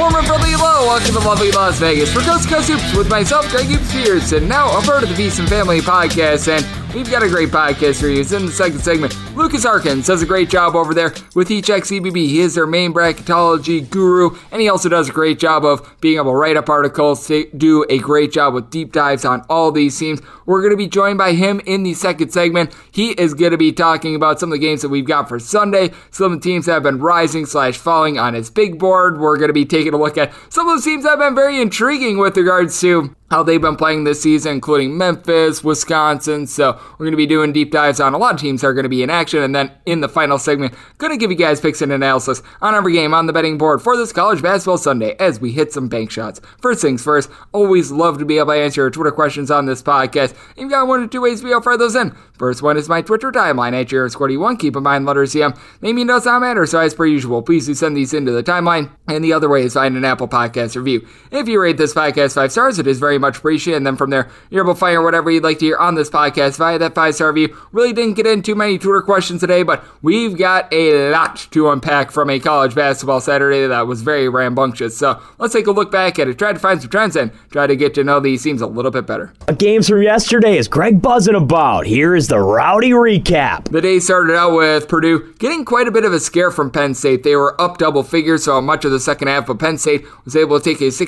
warm and friendly hello. Welcome to lovely Las Vegas for Coast to Coast Hoops with myself, Greg Hoops Pearson, now a part of the VSiN Family Podcast, and we've got a great podcast for you. It's in the second segment. Lucas Harkins does a great job over there with EcheckCBB. He is their main bracketology guru, and he also does a great job of being able to write up articles, do a great job with deep dives on all these teams. We're going to be joined by him in the second segment. He is going to be talking about some of the games that we've got for Sunday, some of the teams that have been rising/falling on his big board. We're going to be taking a look at some of the teams that have been very intriguing with regards to how they've been playing this season, including Memphis, Wisconsin. So we're going to be doing deep dives on a lot of teams that are going to be in action. And then in the final segment, going to give you guys picks and analysis on every game on the betting board for this college basketball Sunday as we hit some bank shots. First things first, always love to be able to answer your Twitter questions on this podcast. You've got one or two ways to be able to fire those in. First one is my Twitter timeline at JRSquarty1. Keep in mind, letters CM. Naming does not matter, so as per usual, please do send these into the timeline. And the other way is find an Apple Podcast review. If you rate this podcast 5 stars, it is very much appreciated. And then from there, you're able to fire whatever you'd like to hear on this podcast via that 5-star review. Really didn't get into many Twitter questions today, but we've got a lot to unpack from a college basketball Saturday that was very rambunctious. So let's take a look back at it, try to find some trends, and try to get to know these teams a little bit better. Games from yesterday is Greg buzzing about. Here is the rowdy recap. The day started out with Purdue getting quite a bit of a scare from Penn State. They were up double figures so much of the second half, but Penn State was able to take a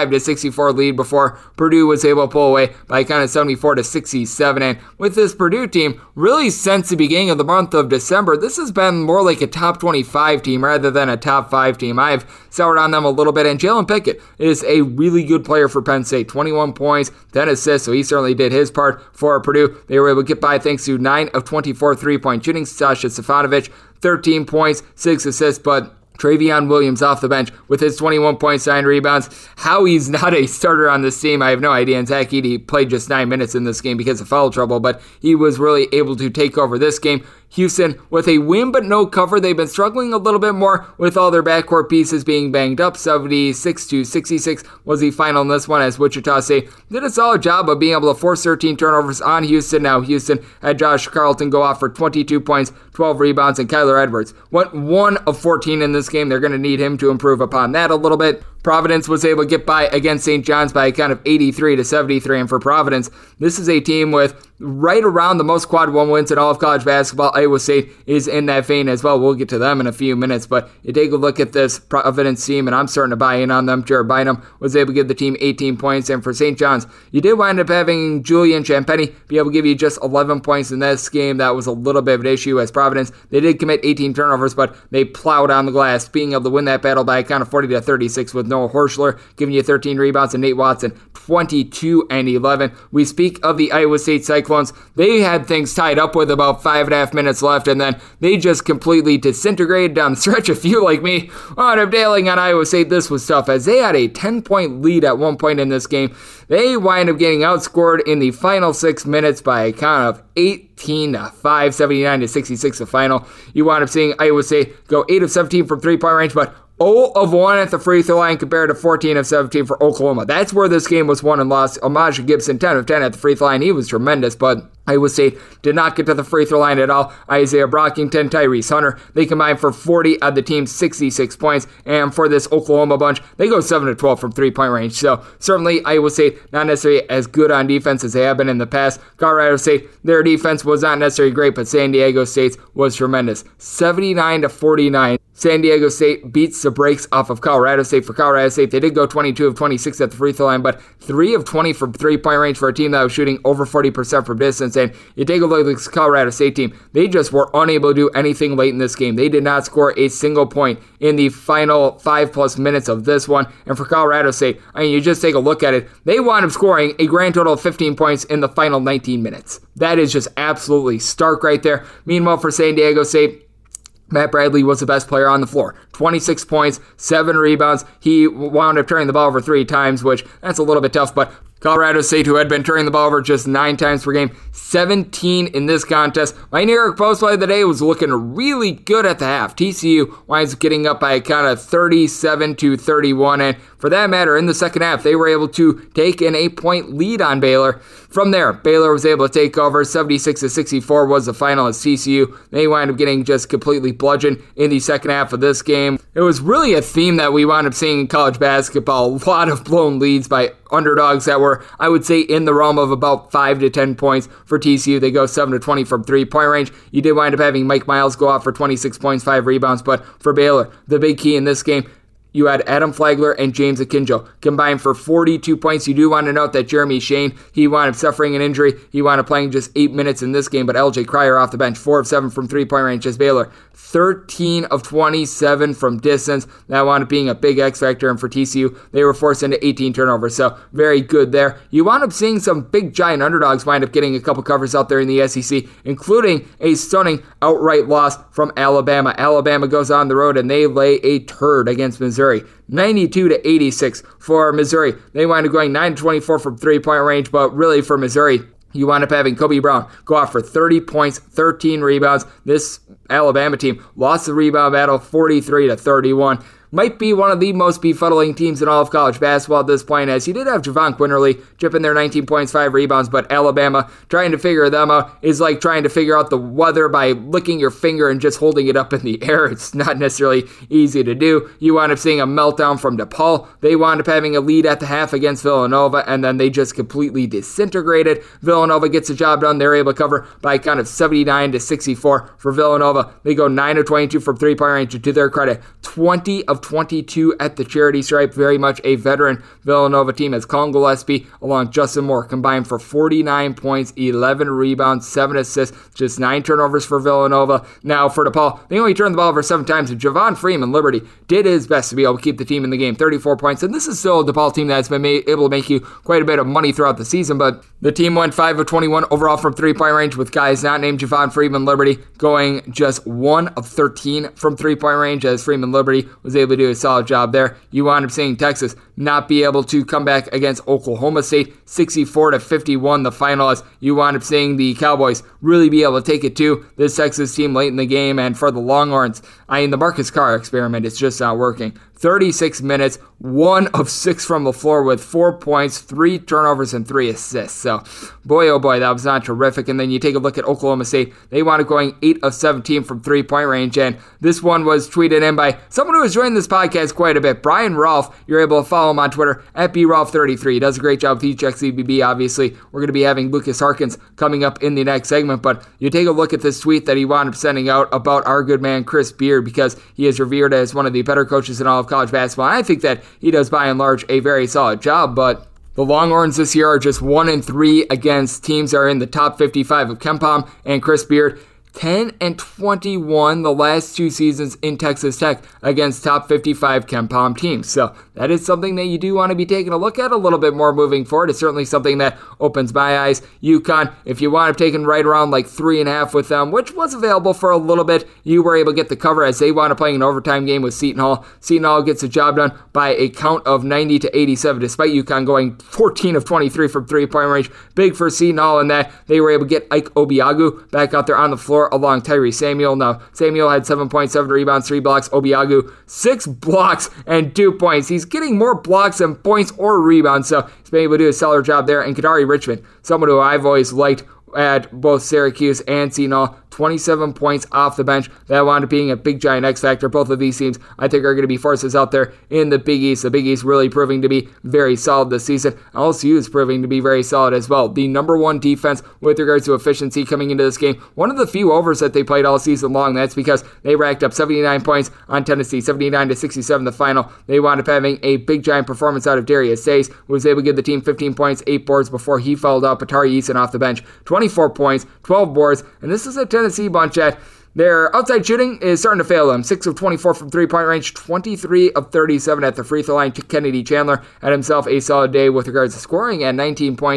65-64 lead before Purdue was able to pull away by kind of 74-67. And with this Purdue team, really since the beginning of the month of December, this has been more like a top 25 team rather than a top 5 team. I've soured on them a little bit, and Jalen Pickett is a really good player for Penn State. 21 points, 10 assists, so he certainly did his part for Purdue. They were able to get by thanks to 9 of 24 3-point shooting. Sasha Stefanovic, 13 points, 6 assists, but Travion Williams off the bench with his 21 points, 9 rebounds. How he's not a starter on this team, I have no idea. And Zach Edey played just 9 minutes in this game because of foul trouble, but he was really able to take over this game. Houston with a win but no cover. They've been struggling a little bit more with all their backcourt pieces being banged up. 76-66 was the final in this one as Wichita State did a solid job of being able to force 13 turnovers on Houston. Now Houston had Josh Carlton go off for 22 points, 12 rebounds, and Kyler Edwards went 1 of 14 in this game. They're going to need him to improve upon that a little bit. Providence was able to get by against St. John's by a count of 83-73, and for Providence, this is a team with right around the most quad 1 wins in all of college basketball. Iowa State is in that vein as well. We'll get to them in a few minutes, but you take a look at this Providence team, and I'm starting to buy in on them. Jared Bynum was able to give the team 18 points, and for St. John's, you did wind up having Julian Champagny be able to give you just 11 points in this game. That was a little bit of an issue as Providence, they did commit 18 turnovers, but they plowed on the glass, being able to win that battle by a count of 40-36 with Noah Horschler giving you 13 rebounds and Nate Watson 22 and 11. We speak of the Iowa State Cyclones. They had things tied up with about 5.5 minutes left, and then they just completely disintegrated down the stretch. If you, like me, wound up nailing on Iowa State, this was tough as they had a 10-point lead at one point in this game. They wind up getting outscored in the final 6 minutes by a count of 18-5, 79-66 the final. You wound up seeing Iowa State go 8 of 17 from 3-point range, but 0 of 1 at the free throw line compared to 14 of 17 for Oklahoma. That's where this game was won and lost. Amaja Gibson, 10 of 10 at the free throw line. He was tremendous, but Iowa State did not get to the free throw line at all. Isaiah Brockington, Tyrese Hunter, they combined for 40 of the team's 66 points. And for this Oklahoma bunch, they go 7 of 12 from 3-point range. So certainly Iowa State not necessarily as good on defense as they have been in the past. Colorado State, their defense was not necessarily great, but San Diego State's was tremendous. 79-49. San Diego State beats the brakes off of Colorado State. For Colorado State, they did go 22 of 26 at the free throw line, but 3 of 20 from 3-point range for a team that was shooting over 40% from distance. And you take a look at this Colorado State team, they just were unable to do anything late in this game. They did not score a single point in the final 5+ minutes of this one. And for Colorado State, I mean, you just take a look at it, they wound up scoring a grand total of 15 points in the final 19 minutes. That is just absolutely stark right there. Meanwhile, for San Diego State, Matt Bradley was the best player on the floor. 26 points, 7 rebounds. He wound up turning the ball over 3 times, which that's a little bit tough, but Colorado State, who had been turning the ball over just 9 times per game, 17 in this contest. My New York Post play of the day was looking really good at the half. TCU winds up getting up by a count of 37-31, and for that matter, in the second half, they were able to take an 8-point lead on Baylor. From there, Baylor was able to take over. 76-64 was the final as TCU. They wound up getting just completely bludgeoned in the second half of this game. It was really a theme that we wound up seeing in college basketball. A lot of blown leads by underdogs that were, I would say, in the realm of about 5 to 10 points for TCU. They go 7 to 20 from 3-point range. You did wind up having Mike Miles go off for 26 points, 5 rebounds, but for Baylor, the big key in this game, you had Adam Flagler and James Akinjo combined for 42 points. You do want to note that Jeremy Shane, he wound up suffering an injury. He wound up playing just 8 minutes in this game, but LJ Cryer off the bench, 4 of 7 from 3-point range as Baylor. 13 of 27 from distance. That wound up being a big X factor, and for TCU, they were forced into 18 turnovers, so very good there. You wound up seeing some big giant underdogs wind up getting a couple covers out there in the SEC, including a stunning outright loss from Alabama. Alabama goes on the road and they lay a turd against Missouri. 92-86 for Missouri. They wind up going 9-24 from 3-point range, but really for Missouri, you wind up having Kobe Brown go off for 30 points, 13 rebounds. This Alabama team lost the rebound battle 43-31. Might be one of the most befuddling teams in all of college basketball at this point, as you did have Javon Quinterly chipping their 19 points, 5 rebounds, but Alabama trying to figure them out is like trying to figure out the weather by licking your finger and just holding it up in the air. It's not necessarily easy to do. You wind up seeing a meltdown from DePaul. They wound up having a lead at the half against Villanova, and then they just completely disintegrated. Villanova gets the job done. They're able to cover by a count of 79-64 for Villanova. They go 9 of 22 from 3-point range. To their credit, 20 of 22 at the charity stripe. Very much a veteran Villanova team as Colin Gillespie along Justin Moore combined for 49 points, 11 rebounds, 7 assists, just 9 turnovers for Villanova. Now for DePaul, they only turned the ball over 7 times. Javon Freeman, Liberty, did his best to be able to keep the team in the game. 34 points, and this is still a DePaul team that's been able to make you quite a bit of money throughout the season, but the team went 5 of 21 overall from 3-point range, with guys not named Javon Freeman, Liberty, going just 1 of 13 from 3-point range, as Freeman, Liberty, was able to do a solid job there. You wound up seeing Texas not be able to come back against Oklahoma State, 64-51 the final, as you wound up seeing the Cowboys really be able to take it to this Texas team late in the game. And for the Longhorns, the Marcus Carr experiment is just not working. 36 minutes, 1 of 6 from the floor with 4 points, 3 turnovers, and 3 assists. So, boy, oh boy, that was not terrific. And then you take a look at Oklahoma State. They wound up going 8 of 17 from 3-point range. And this one was tweeted in by someone who has joined this podcast quite a bit, Brian Rolfe. You're able to follow him on Twitter at BRolfe33. He does a great job with each XCBB, obviously. We're going to be having Lucas Harkins coming up in the next segment. But you take a look at this tweet that he wound up sending out about our good man Chris Beard, because he is revered as one of the better coaches in all of college basketball. And I think that he does, by and large, a very solid job, but the Longhorns this year are just 1-3 against teams that are in the top 55 of KenPom, and Chris Beard 10-21 the last 2 seasons in Texas Tech against top 55 KenPom teams. So that is something that you do want to be taking a look at a little bit more moving forward. It's certainly something that opens my eyes. UConn, if you want to take right around like 3.5 with them, which was available for a little bit, you were able to get the cover as they wound up playing an overtime game with Seton Hall. Seton Hall gets the job done by a count of 90-87, despite UConn going 14 of 23 from 3-point range. Big for Seton Hall in that they were able to get Ike Obiagu back out there on the floor along Tyree Samuel. Now, Samuel had 7.7 rebounds, 3 blocks. Obiagu, 6 blocks and 2 points. He's getting more blocks than points or rebounds, so he's been able to do a solid job there. And Kadari Richmond, someone who I've always liked at both Syracuse and Seton Hall, 27 points off the bench. That wound up being a big giant X factor. Both of these teams, I think, are going to be forces out there in the Big East. The Big East really proving to be very solid this season. LSU is proving to be very solid as well. The number 1 defense with regards to efficiency coming into this game. One of the few overs that they played all season long. That's because they racked up 79 points on Tennessee, 79-67 the final. They wound up having a big giant performance out of Darius Days, who was able to give the team 15 points, 8 boards before he fouled out Atari Eason off the bench. 24 points, 12 boards, and this is a Tennessee bunch that their outside shooting is starting to fail them. 6 of 24 from 3-point range, 23 of 37 at the free throw line. Kennedy Chandler had himself a solid day with regards to scoring at 19 points, but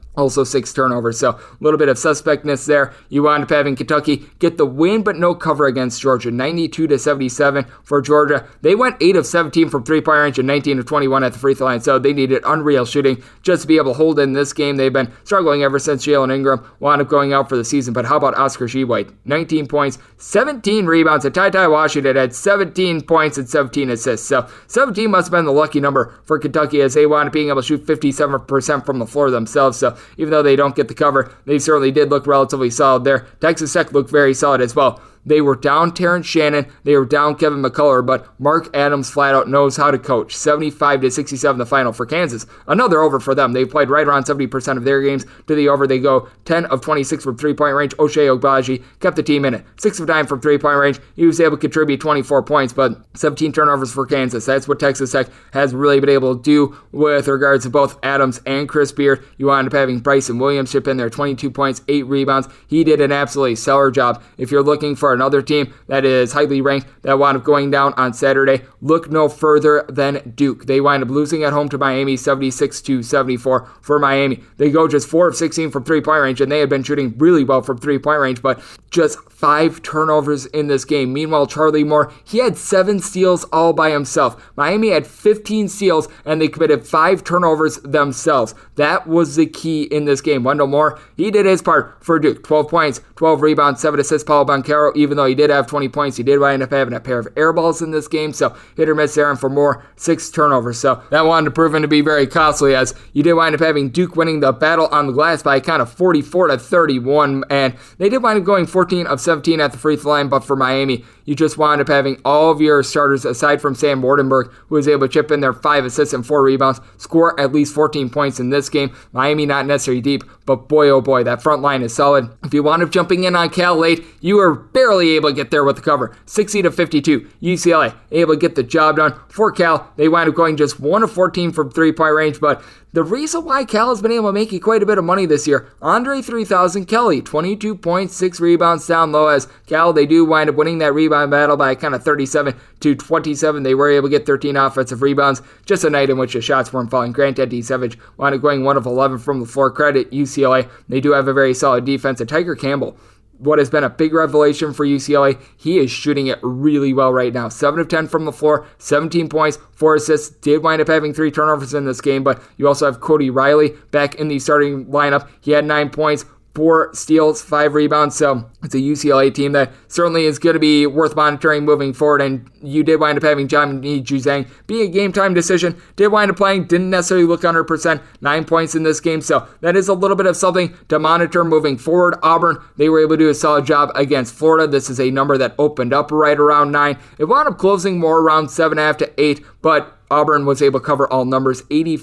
Also 6 turnovers, so a little bit of suspectness there. You wound up having Kentucky get the win, but no cover against Georgia. 92-77 for Georgia. They went 8 of 17 from 3-point range and 19 of 21 at the free throw line, so they needed unreal shooting just to be able to hold in this game. They've been struggling ever since Jalen Ingram wound up going out for the season, but how about Oscar Tshiebwe? 19 points, 17 rebounds, and Ty Washington had 17 points and 17 assists, so 17 must have been the lucky number for Kentucky as they wound up being able to shoot 57% from the floor themselves, so even though they don't get the cover, they certainly did look relatively solid there. Texas Tech looked very solid as well. They were down Terrence Shannon, they were down Kevin McCullough, but Mark Adams flat out knows how to coach. 75-67 the final for Kansas. Another over for them. They've played right around 70% of their games to the over. They go 10 of 26 from 3-point range. Ochai Agbaji kept the team in it. 6 of 9 from 3-point range. He was able to contribute 24 points, but 17 turnovers for Kansas. That's what Texas Tech has really been able to do with regards to both Adams and Chris Beard. You wound up having Bryson Williams chip in there, 22 points, 8 rebounds. He did an absolutely stellar job. If you're looking for another team that is highly ranked that wound up going down on Saturday, look no further than Duke. They wind up losing at home to Miami 76-74 for Miami. They go just 4 of 16 from 3-point range, and they had been shooting really well from 3-point range, but just 5 turnovers in this game. Meanwhile, Charlie Moore, he had 7 steals all by himself. Miami had 15 steals, and they committed 5 turnovers themselves. That was the key in this game. Wendell Moore, he did his part for Duke. 12 points, 12 rebounds, 7 assists. Paolo Banchero, even though he did have 20 points, he did wind up having a pair of air balls in this game, so hit or miss there, and for Moore, 6 turnovers. So that wound up proving to be very costly, as you did wind up having Duke winning the battle on the glass by a count of 44-31, and they did wind up going 14 of 17 at the free throw line, but for Miami, you just wound up having all of your starters, aside from Sam Wardenberg, who was able to chip in their 5 assists and 4 rebounds, score at least 14 points in this game. Miami not necessarily deep, but boy, oh boy, that front line is solid. If you wound up jumping in on Cal late, you were barely able to get there with the cover. 60-52, UCLA able to get the job done. For Cal, they wound up going just 1 of 14 from 3-point range, but the reason why Cal has been able to make you quite a bit of money this year, Andre 3000 Kelly, 22 points, 6 rebounds down low, as Cal, they do wind up winning that rebound battle by kind of 37-27. They were able to get 13 offensive rebounds, just a night in which the shots weren't falling. Grant Eddie Savage wound up going 1 of 11 from the floor. Credit UCLA. They do have a very solid defense, and Tiger Campbell, what has been a big revelation for UCLA, he is shooting it really well right now. 7 of 10 from the floor, 17 points, 4 assists. Did wind up having 3 turnovers in this game, but you also have Cody Riley back in the starting lineup. He had 9 points, 4 steals, 5 rebounds, so it's a UCLA team that certainly is going to be worth monitoring moving forward, and you did wind up having Johnny Juzang being a game-time decision, did wind up playing, didn't necessarily look 100%, 9 points in this game, so that is a little bit of something to monitor moving forward. Auburn, they were able to do a solid job against Florida. This is a number that opened up right around 9. It wound up closing more around 7.5 to 8, but Auburn was able to cover all numbers,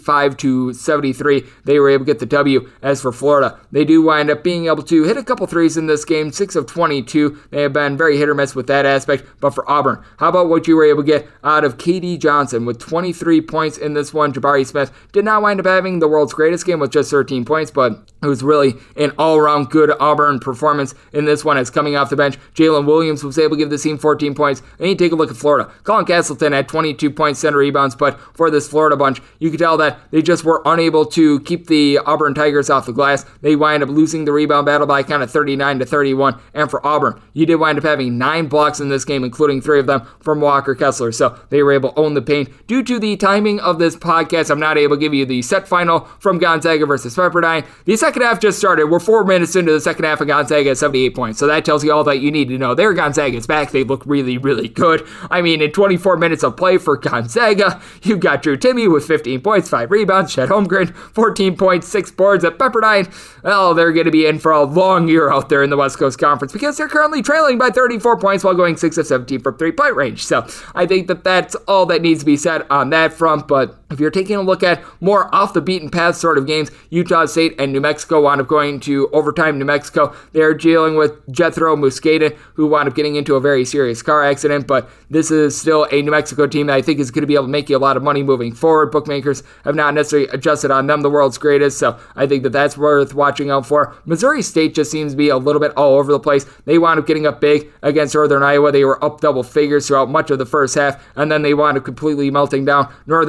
85-73. They were able to get the W. As for Florida, they do wind up being able to hit a couple threes in this game, 6 of 22. They have been very hit or miss with that aspect. But for Auburn, how about what you were able to get out of KD Johnson with 23 points in this one? Jabari Smith did not wind up having the world's greatest game with just 13 points, but it was really an all-around good Auburn performance in this one. As coming off the bench, Jalen Williams was able to give the team 14 points. And you take a look at Florida. Colin Castleton had 22 points, 10 rebounds, but for this Florida bunch, you could tell that they just were unable to keep the Auburn Tigers off the glass. They wind up losing the rebound battle by kind of 39-31. And for Auburn, you did wind up having 9 blocks in this game, including 3 of them from Walker Kessler. So they were able to own the paint. Due to the timing of this podcast, I'm not able to give you the set final from Gonzaga versus Pepperdine. The second half just started. We're 4 minutes into the second half, of Gonzaga at 78 points. So that tells you all that you need to know. There, Gonzaga's back. They look really, really good. I mean, in 24 minutes of play for Gonzaga, you've got Drew Timme with 15 points, 5 rebounds. Chet Holmgren, 14 points, 6 boards at Pepperdine. Well, they're going to be in for a long year out there in the West Coast Conference because they're currently trailing by 34 points while going 6 of 17 from 3-point range. So I think that that's all that needs to be said on that front. But if you're taking a look at more off the beaten path sort of games, Utah State and New Mexico wound up going to overtime. New Mexico, they're dealing with Jethro Muscada, who wound up getting into a very serious car accident, but this is still a New Mexico team that I think is going to be able to make you a lot of money moving forward. Bookmakers have not necessarily adjusted on them, the world's greatest, so I think that that's worth watching out for. Missouri State just seems to be a little bit all over the place. They wound up getting up big against Northern Iowa. They were up double figures throughout much of the first half, and then they wound up completely melting down. Northern Iowa,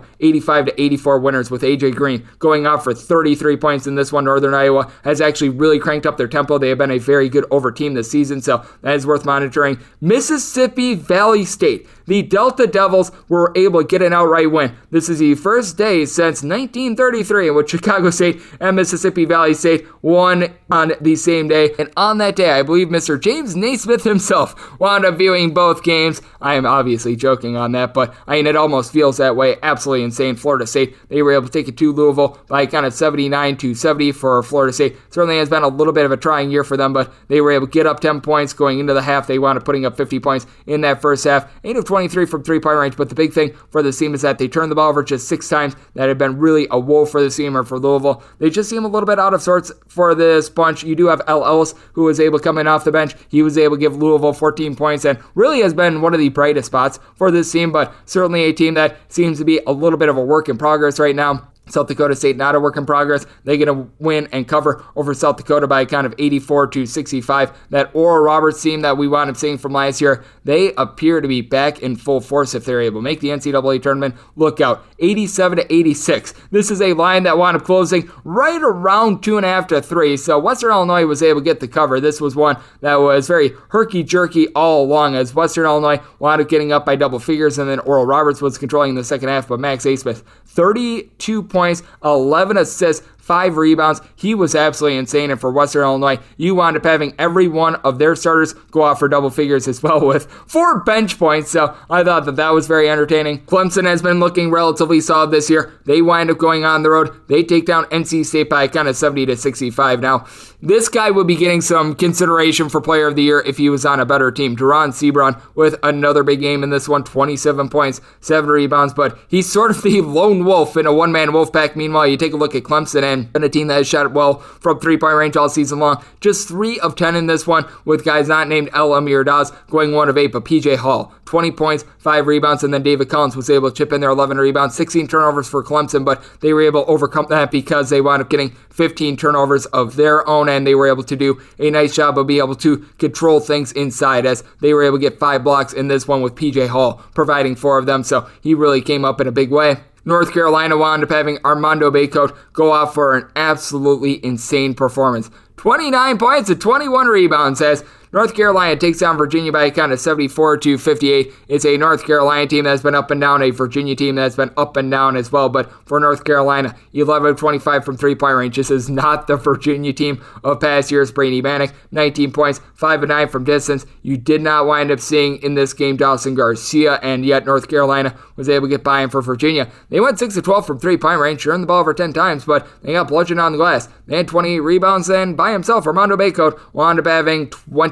Iowa, 85-84 winners with AJ Green going off for 33 points in this one. Northern Iowa has actually really cranked up their tempo. They have been a very good over team this season, so that is worth monitoring. Mississippi Valley State. The Delta Devils were able to get an outright win. This is the first day since 1933 in which Chicago State and Mississippi Valley State won on the same day. And on that day, I believe Mr. James Naismith himself wound up viewing both games. I am obviously joking on that, but I mean, it almost feels that way. Absolutely insane. Florida State, they were able to take it to Louisville by kind of 79-70 for Florida State. Certainly has been a little bit of a trying year for them, but they were able to get up 10 points going into the half. They wound up putting up 50 points in that first half. 8 of 23 from three-point range, but the big thing for this team is that they turned the ball over just 6 times. That had been really a woe for this team or for Louisville. They just seem a little bit out of sorts for this bunch. You do have L. Ellis, who was able to come in off the bench. He was able to give Louisville 14 points and really has been one of the brightest spots for this team, but certainly a team that seems to be a little bit of a work in progress right now. South Dakota State, not a work in progress. They get a win and cover over South Dakota by a count of 84-65. That Oral Roberts team that we wound up seeing from last year, they appear to be back in full force if they're able to make the NCAA tournament. Look out, 87-86. This is a line that wound up closing right around 2.5 to 3. So Western Illinois was able to get the cover. This was one that was very herky-jerky all along as Western Illinois wound up getting up by double figures, and then Oral Roberts was controlling the second half, but Max Abmas, 32 points, 11 assists, 5 rebounds. He was absolutely insane. And for Western Illinois, you wound up having every one of their starters go off for double figures as well with 4 bench points. So I thought that was very entertaining. Clemson has been looking relatively solid this year. They wind up going on the road. They take down NC State by kind of 70-65. Now, this guy would be getting some consideration for Player of the Year if he was on a better team. Deron Sebron with another big game in this one, 27 points, 7 rebounds, but he's sort of the lone wolf in a one-man wolf pack. Meanwhile, you take a look at Clemson and a team that has shot well from three-point range all season long. Just 3 of 10 in this one with guys not named El Amir Daz going 1 of 8, but PJ Hall, 20 points, 5 rebounds, and then David Collins was able to chip in there 11 rebounds, 16 turnovers for Clemson, but they were able to overcome that because they wound up getting 15 turnovers of their own, and they were able to do a nice job of being able to control things inside as they were able to get 5 blocks in this one with PJ Hall providing 4 of them, so he really came up in a big way. North Carolina wound up having Armando Bacot go off for an absolutely insane performance. 29 points and 21 rebounds as North Carolina takes down Virginia by a count of 74-58. It's a North Carolina team that's been up and down, a Virginia team that's been up and down as well. But for North Carolina, 11 of 25 from three-point range. This is not the Virginia team of past years. Brady Bannock, 19 points, 5 of 9 from distance. You did not wind up seeing in this game Dawson Garcia, and yet North Carolina was able to get by him for Virginia. They went 6 of 12 from three-point range, turned the ball over 10 times, but they got bludgeoned on the glass. They had 28 rebounds, and by himself, Armando Bacot wound up having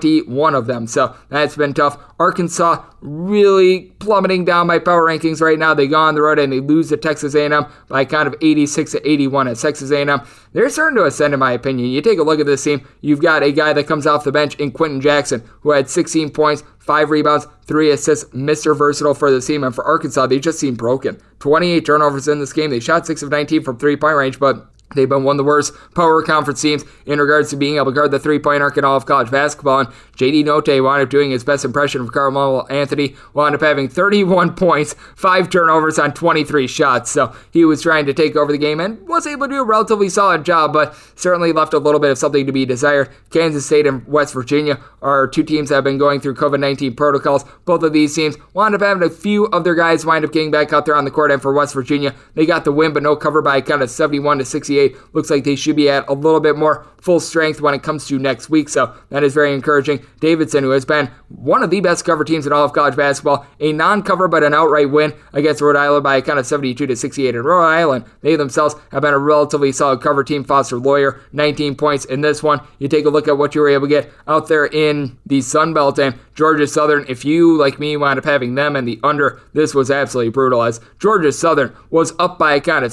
21 of them. So that's been tough. Arkansas really plummeting down my power rankings right now. They go on the road and they lose to Texas A&M by a count of 86-81 at Texas A&M. They're starting to ascend, in my opinion. You take a look at this team. You've got a guy that comes off the bench in Quentin Jackson, who had 16 points, 5 rebounds, 3 assists, Mr. Versatile for the team. And for Arkansas, they just seem broken. 28 turnovers in this game. They shot 6 of 19 from three-point range, but they've been one of the worst power conference teams in regards to being able to guard the three-point arc in all of college basketball. And J.D. Note wound up doing his best impression of Carmelo Anthony, wound up having 31 points, 5 turnovers on 23 shots. So he was trying to take over the game and was able to do a relatively solid job, but certainly left a little bit of something to be desired. Kansas State and West Virginia are 2 teams that have been going through COVID-19 protocols. Both of these teams wound up having a few of their guys wind up getting back out there on the court, and for West Virginia, they got the win, but no cover by a count of 71-68. Looks like they should be at a little bit more full strength when it comes to next week, so that is very encouraging. Davidson, who has been one of the best cover teams in all of college basketball, a non-cover but an outright win against Rhode Island by a count of 72-68. In Rhode Island, they themselves have been a relatively solid cover team. Foster Lawyer, 19 points in this one. You take a look at what you were able to get out there in the Sun Belt, and Georgia Southern, if you, like me, wound up having them and the under, this was absolutely brutal as Georgia Southern was up by a count of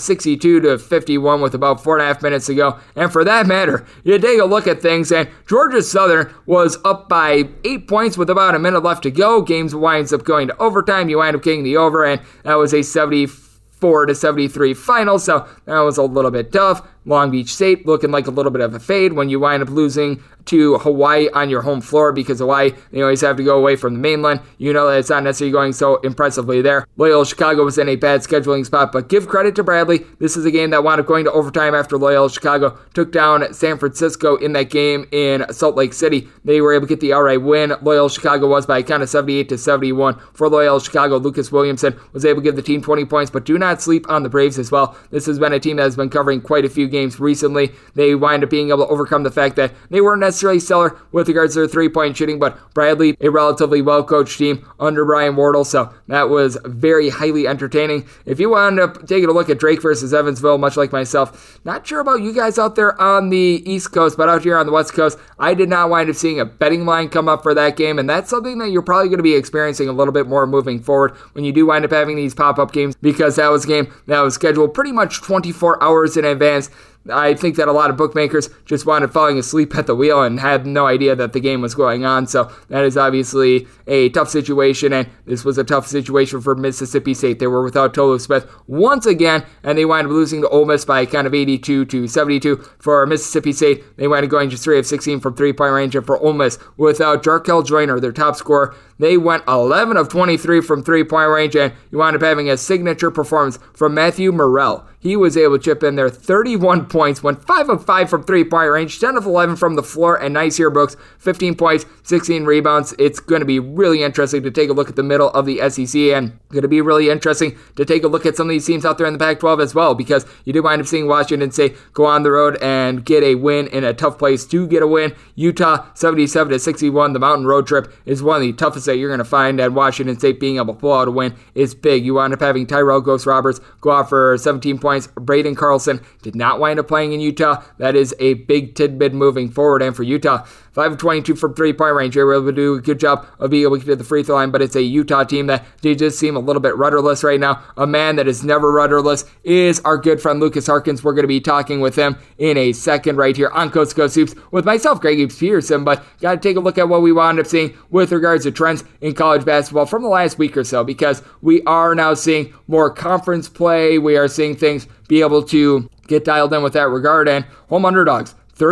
62-51 with about 4.5 minutes to go. And for that matter, you take a look at things, and Georgia Southern was up by 8 points with about a minute left to go. Games winds up going to overtime. You wind up getting the over, and that was a 74-73 final, so that was a little bit tough. Long Beach State looking like a little bit of a fade when you wind up losing to Hawaii on your home floor, because Hawaii, they always have to go away from the mainland. You know that it's not necessarily going so impressively there. Loyola Chicago was in a bad scheduling spot, but give credit to Bradley. This is a game that wound up going to overtime after Loyola Chicago took down San Francisco in that game in Salt Lake City. They were able to get the outright win. Loyola Chicago was by a count of 78-71. For Loyola Chicago, Lucas Williamson was able to give the team 20 points, but do not sleep on the Braves as well. This has been a team that has been covering quite a few games recently. They wind up being able to overcome the fact that they weren't necessarily stellar with regards to their three-point shooting, but Bradley, a relatively well-coached team under Brian Wardle, so that was very highly entertaining. If you wound up taking a look at Drake versus Evansville, much like myself, not sure about you guys out there on the East Coast, but out here on the West Coast, I did not wind up seeing a betting line come up for that game, and that's something that you're probably going to be experiencing a little bit more moving forward when you do wind up having these pop-up games, because that was a game that was scheduled pretty much 24 hours in advance. I think that a lot of bookmakers just wound up falling asleep at the wheel and had no idea that the game was going on. So that is obviously a tough situation, and this was a tough situation for Mississippi State. They were without Tolu Smith once again, and they wound up losing to Ole Miss by a count of 82-72. For Mississippi State, they wound up going just 3 of 16 from three-point range, and for Ole Miss, without Jarkel Joyner, their top scorer, they went 11 of 23 from three-point range, and you wound up having a signature performance from Matthew Morrell. He was able to chip in there 31 points, went 5 of 5 from three-point range, 10 of 11 from the floor, and Nysier Brooks, 15 points, 16 rebounds. It's going to be really interesting to take a look at the middle of the SEC, and going to be really interesting to take a look at some of these teams out there in the Pac-12 as well, because you do wind up seeing Washington State go on the road and get a win in a tough place to get a win. Utah, 77-61. The Mountain Road Trip is one of the toughest that you're going to find, and Washington State being able to pull out a win is big. You wind up having Tyrell Ghost Roberts go out for 17 points. Braden Carlson did not wind up playing in Utah. That is a big tidbit moving forward, and for Utah, 5 of 22 from three-point range. They were able to do a good job of being able to get to the free throw line, but it's a Utah team that they just seem a little bit rudderless right now. A man that is never rudderless is our good friend Lucas Harkins. We're going to be talking with him in a second right here on Coast to Coast Hoops with myself, Greg Hoops Peterson, but got to take a look at what we wound up seeing with regards to trends in college basketball from the last week or so, because we are now seeing more conference play. We are seeing things be able to get dialed in with that regard, and home underdogs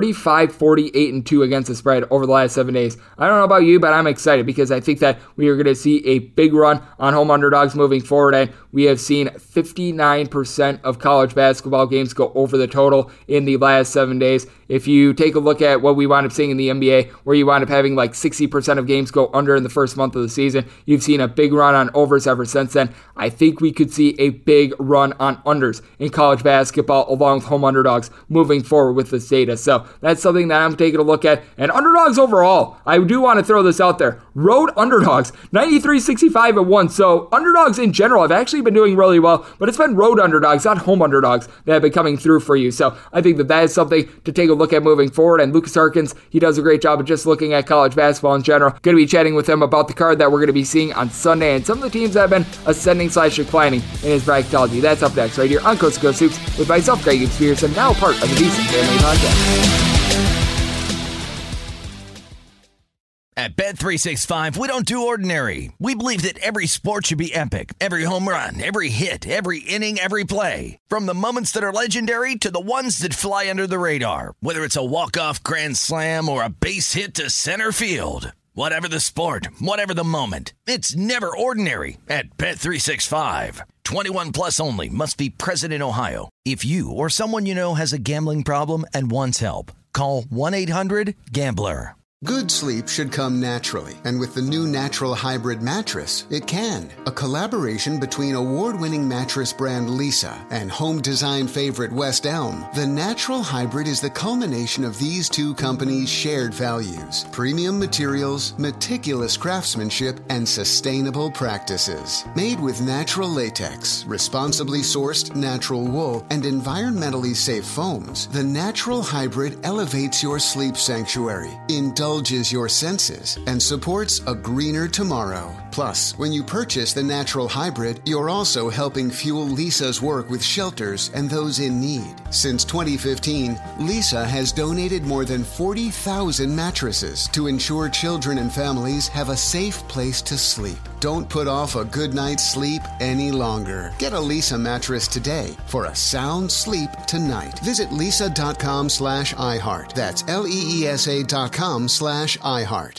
35-48-2 against the spread over the last 7 days. I don't know about you, but I'm excited because I think that we are going to see a big run on home underdogs moving forward, and we have seen 59% of college basketball games go over the total in the last 7 days. If you take a look at what we wound up seeing in the NBA, where you wound up having like 60% of games go under in the first month of the season, you've seen a big run on overs ever since then. I think we could see a big run on unders in college basketball along with home underdogs moving forward with this data. So that's something that I'm taking a look at. And underdogs overall, I do want to throw this out there. Road underdogs, 93-65-1. So underdogs in general have actually been doing really well, but it's been road underdogs, not home underdogs, that have been coming through for you. So I think that is something to take a look at moving forward. And Lucas Harkins, he does a great job of just looking at college basketball in general. Going to be chatting with him about the card that we're going to be seeing on Sunday and some of the teams that have been ascending/declining in his bracketology. That's up next right here on Coast to Coast Hoops with myself, Greg Hoops Peterson, now part of the Decent Family Podcast. At Bet365, we don't do ordinary. We believe that every sport should be epic. Every home run, every hit, every inning, every play. From the moments that are legendary to the ones that fly under the radar. Whether it's a walk-off grand slam or a base hit to center field. Whatever the sport, whatever the moment, it's never ordinary at Bet365. 21 plus only. Must be present in Ohio. If you or someone you know has a gambling problem and wants help, call 1-800-GAMBLER. Good sleep should come naturally, and with the new Natural Hybrid mattress, it can. A collaboration between award-winning mattress brand Leesa and home design favorite West Elm, the Natural Hybrid is the culmination of these two companies' shared values: premium materials, meticulous craftsmanship, and sustainable practices. Made with natural latex, responsibly sourced natural wool, and environmentally safe foams, the Natural Hybrid elevates your sleep sanctuary. indulges your senses and supports a greener tomorrow. Plus, when you purchase the natural hybrid, you're also helping fuel Lisa's work with shelters and those in need. Since 2015, Lisa has donated more than 40,000 mattresses to ensure children and families have a safe place to sleep. Don't put off a good night's sleep any longer. Get a Lisa mattress today for a sound sleep tonight. Visit lisa.com/iHeart. That's LEESA.com/iHeart.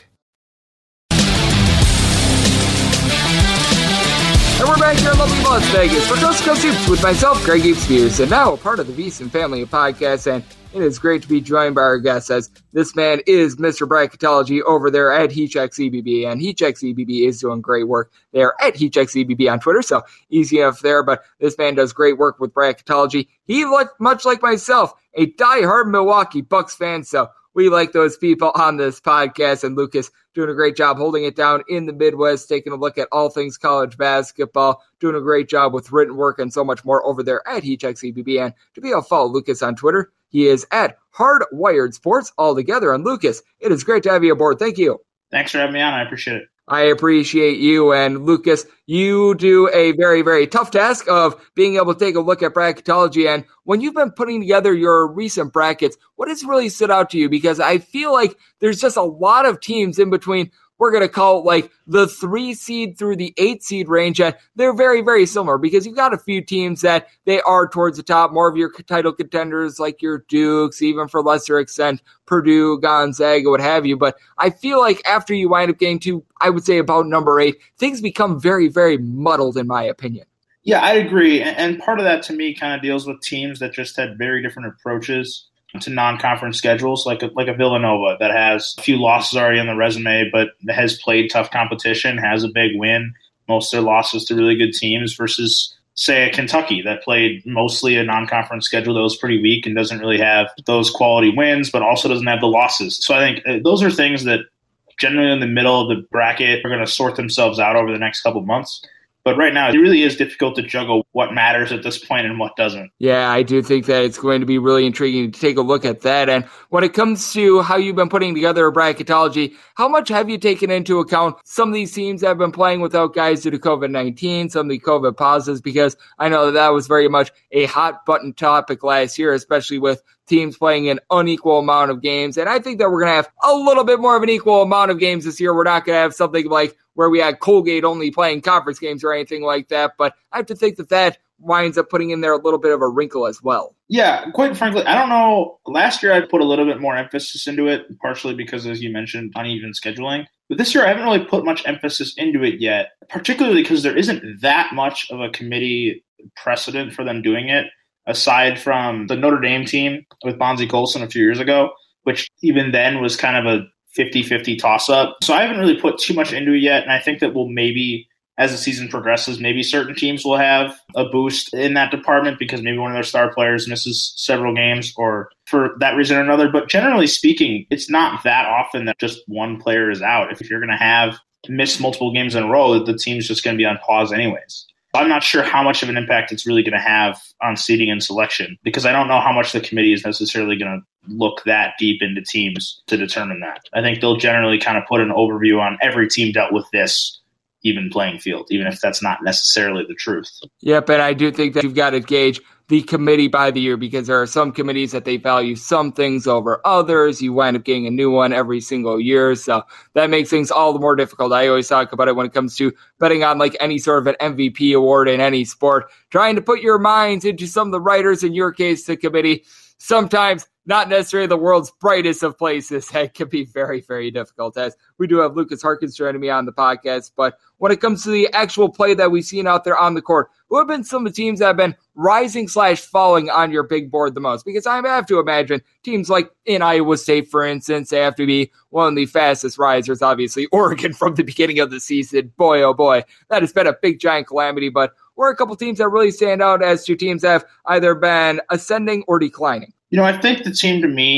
And we're back here in lovely Las Vegas for Coast to Coast Hoops with myself, Greg Spears, and now a part of the VSiN family of podcasts. And it is great to be joined by our guest, as this man is Mr. Bracketology over there at HeatCheckCBB, and HeatCheckCBB is doing great work. They are at HeatCheckCBB on Twitter, so easy enough there, but this man does great work with bracketology. He, much like myself, a diehard Milwaukee Bucks fan, so we like those people on this podcast, and Lucas doing a great job holding it down in the Midwest, taking a look at all things college basketball, doing a great job with written work and so much more over there at HeatCheckCBB. And to be able to follow Lucas on Twitter, he is at Hardwired Sports altogether. And Lucas, it is great to have you aboard. Thank you. Thanks for having me on. I appreciate it. I appreciate you. And Lucas, you do a very, very tough task of being able to take a look at bracketology. And when you've been putting together your recent brackets, what has really stood out to you? Because I feel like there's just a lot of teams in between, we're going to call it like the 3 seed through the 8 seed range. And they're very, very similar because you've got a few teams that they are towards the top, more of your title contenders like your Dukes, even for lesser extent, Purdue, Gonzaga, what have you. But I feel like after you wind up getting to, I would say about number 8, things become very, very muddled in my opinion. Yeah, I agree. And part of that to me kind of deals with teams that just had very different approaches to non-conference schedules, like a Villanova that has a few losses already on the resume, but has played tough competition, has a big win, most of their losses to really good teams, versus, say, a Kentucky that played mostly a non-conference schedule that was pretty weak and doesn't really have those quality wins, but also doesn't have the losses. So I think those are things that generally in the middle of the bracket are going to sort themselves out over the next couple months. But right now, it really is difficult to juggle what matters at this point and what doesn't. Yeah, I do think that it's going to be really intriguing to take a look at that. And when it comes to how you've been putting together a bracketology, how much have you taken into account some of these teams that have been playing without guys due to COVID-19, some of the COVID pauses? Because I know that was very much a hot-button topic last year, especially with teams playing an unequal amount of games. And I think that we're going to have a little bit more of an equal amount of games this year. We're not going to have something like where we had Colgate only playing conference games or anything like that. But I have to think that that winds up putting in there a little bit of a wrinkle as well. Yeah, quite frankly, I don't know. Last year I put a little bit more emphasis into it, partially because, as you mentioned, uneven scheduling. But this year I haven't really put much emphasis into it yet, particularly because there isn't that much of a committee precedent for them doing it, aside from the Notre Dame team with Bonzie Colson a few years ago, which even then was kind of a 50-50 toss-up. So I haven't really put too much into it yet, and I think that we'll maybe, as the season progresses, maybe certain teams will have a boost in that department because maybe one of their star players misses several games or for that reason or another. But generally speaking, it's not that often that just one player is out. If you're going to have missed multiple games in a row, the team's just going to be on pause anyways. I'm not sure how much of an impact it's really going to have on seeding and selection because I don't know how much the committee is necessarily going to look that deep into teams to determine that. I think they'll generally kind of put an overview on every team dealt with this even playing field, even if that's not necessarily the truth. Yep, and I do think that you've got to gauge the committee by the year because there are some committees that they value some things over others. You wind up getting a new one every single year, so that makes things all the more difficult. I always talk about it when it comes to betting on like any sort of an MVP award in any sport, trying to put your minds into some of the writers, in your case, the committee. Sometimes not necessarily the world's brightest of places. That can be very, very difficult, as we do have Lucas Harkins joining me on the podcast. But when it comes to the actual play that we've seen out there on the court, who have been some of the teams that have been rising/falling on your big board the most? Because I have to imagine teams like in Iowa State, for instance, they have to be one of the fastest risers. Obviously, Oregon from the beginning of the season, boy, oh boy, that has been a big, giant calamity. But we're a couple teams that really stand out as two teams that have either been ascending or declining. You know, I think the team to me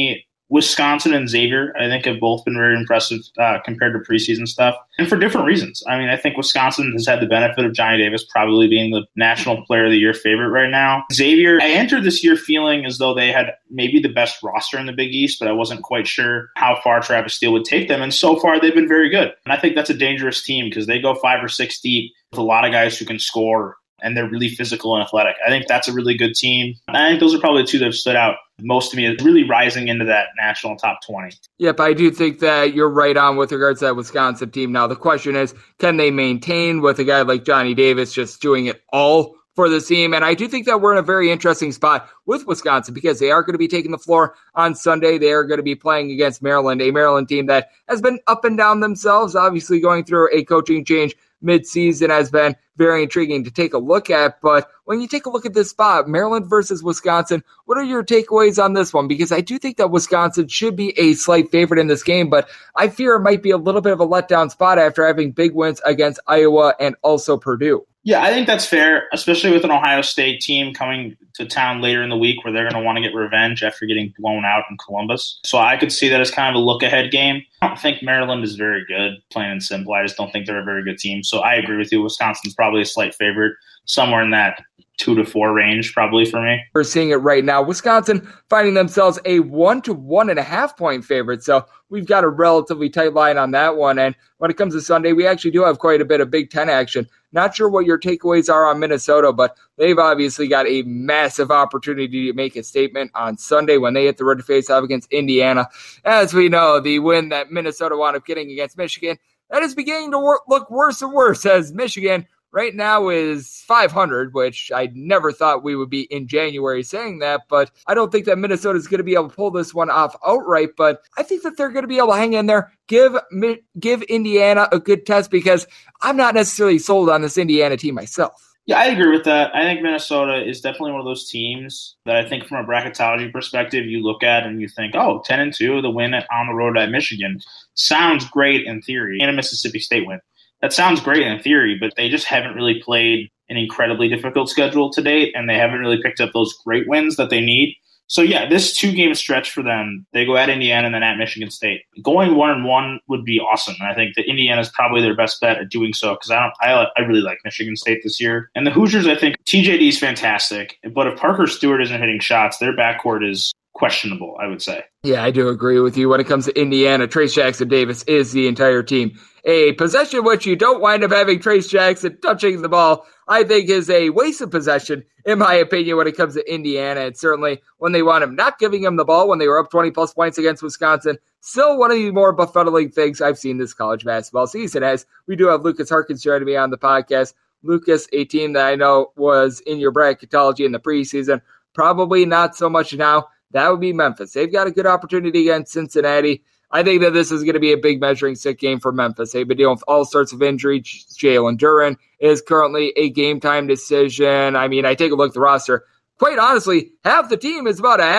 Wisconsin and Xavier, I think, have both been very impressive compared to preseason stuff, and for different reasons. I mean, I think Wisconsin has had the benefit of Johnny Davis probably being the National Player of the Year favorite right now. Xavier, I entered this year feeling as though they had maybe the best roster in the Big East, but I wasn't quite sure how far Travis Steele would take them, and so far they've been very good. And I think that's a dangerous team because they go 5 or 6 deep with a lot of guys who can score, and they're really physical and athletic. I think that's a really good team. And I think those are probably the two that have stood out most to me as really rising into that national top 20. Yep, I do think that you're right on with regards to that Wisconsin team. Now, the question is, can they maintain with a guy like Johnny Davis just doing it all for the team? And I do think that we're in a very interesting spot with Wisconsin because they are going to be taking the floor on Sunday. They are going to be playing against Maryland, a Maryland team that has been up and down themselves, obviously going through a coaching change midseason has been very intriguing to take a look at. But when you take a look at this spot, Maryland versus Wisconsin, what are your takeaways on this one? Because I do think that Wisconsin should be a slight favorite in this game, but I fear it might be a little bit of a letdown spot after having big wins against Iowa and also Purdue. Yeah, I think that's fair, especially with an Ohio State team coming to town later in the week where they're going to want to get revenge after getting blown out in Columbus. So I could see that as kind of a look-ahead game. I don't think Maryland is very good, plain and simple. I just don't think they're a very good team. So I agree with you. Wisconsin's probably a slight favorite, somewhere in that 2 to 4 range probably for me. We're seeing it right now. Wisconsin finding themselves a 1 to 1.5 point favorite. So we've got a relatively tight line on that one. And when it comes to Sunday, we actually do have quite a bit of Big Ten action. Not sure what your takeaways are on Minnesota, but they've obviously got a massive opportunity to make a statement on Sunday when they hit the road to face off against Indiana. As we know, the win that Minnesota wound up getting against Michigan, that is beginning to look worse and worse as Michigan right now is 500, which I never thought we would be in January saying that, but I don't think that Minnesota is going to be able to pull this one off outright, but I think that they're going to be able to hang in there, give Indiana a good test because I'm not necessarily sold on this Indiana team myself. Yeah, I agree with that. I think Minnesota is definitely one of those teams that I think from a bracketology perspective you look at and you think, 10-2, the win on the road at Michigan sounds great in theory, and a Mississippi State win. That sounds great in theory, but they just haven't really played an incredibly difficult schedule to date, and they haven't really picked up those great wins that they need. So, yeah, this 2-game stretch for them, they go at Indiana and then at Michigan State. Going 1-1 would be awesome, and I think that Indiana is probably their best bet at doing so because I really like Michigan State this year. And the Hoosiers, I think TJD is fantastic, but if Parker Stewart isn't hitting shots, their backcourt is questionable, I would say. Yeah, I do agree with you. When it comes to Indiana, Trayce Jackson-Davis is the entire team. A possession which you don't wind up having Trayce Jackson touching the ball, I think is a waste of possession, in my opinion, when it comes to Indiana. And certainly when they wound up not giving him the ball when they were up 20-plus points against Wisconsin, still one of the more befuddling things I've seen this college basketball season. As we do have Lucas Harkins joining me on the podcast. Lucas, a team that I know was in your bracketology in the preseason, probably not so much now. That would be Memphis. They've got a good opportunity against Cincinnati. I think that this is going to be a big measuring stick game for Memphis. They've been dealing with all sorts of injuries. Jalen Duren is currently a game-time decision. I mean, I take a look at the roster. Quite honestly, half the team is about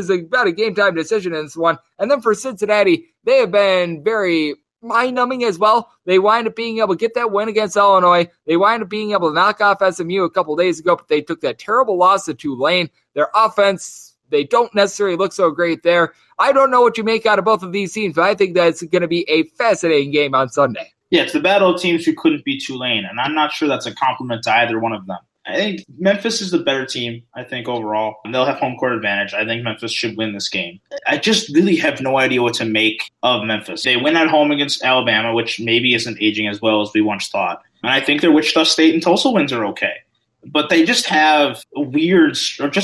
a game-time decision in this one. And then for Cincinnati, they have been very mind-numbing as well. They wind up being able to get that win against Illinois. They wind up being able to knock off SMU a couple days ago, but they took that terrible loss to Tulane. Their offense, they don't necessarily look so great there. I don't know what you make out of both of these teams, but I think that's going to be a fascinating game on Sunday. Yeah, it's the battle of teams who couldn't beat Tulane, and I'm not sure that's a compliment to either one of them. I think Memphis is the better team, I think, overall. And they'll have home court advantage. I think Memphis should win this game. I just really have no idea what to make of Memphis. They win at home against Alabama, which maybe isn't aging as well as we once thought. And I think their Wichita State and Tulsa wins are okay. But they just have a weird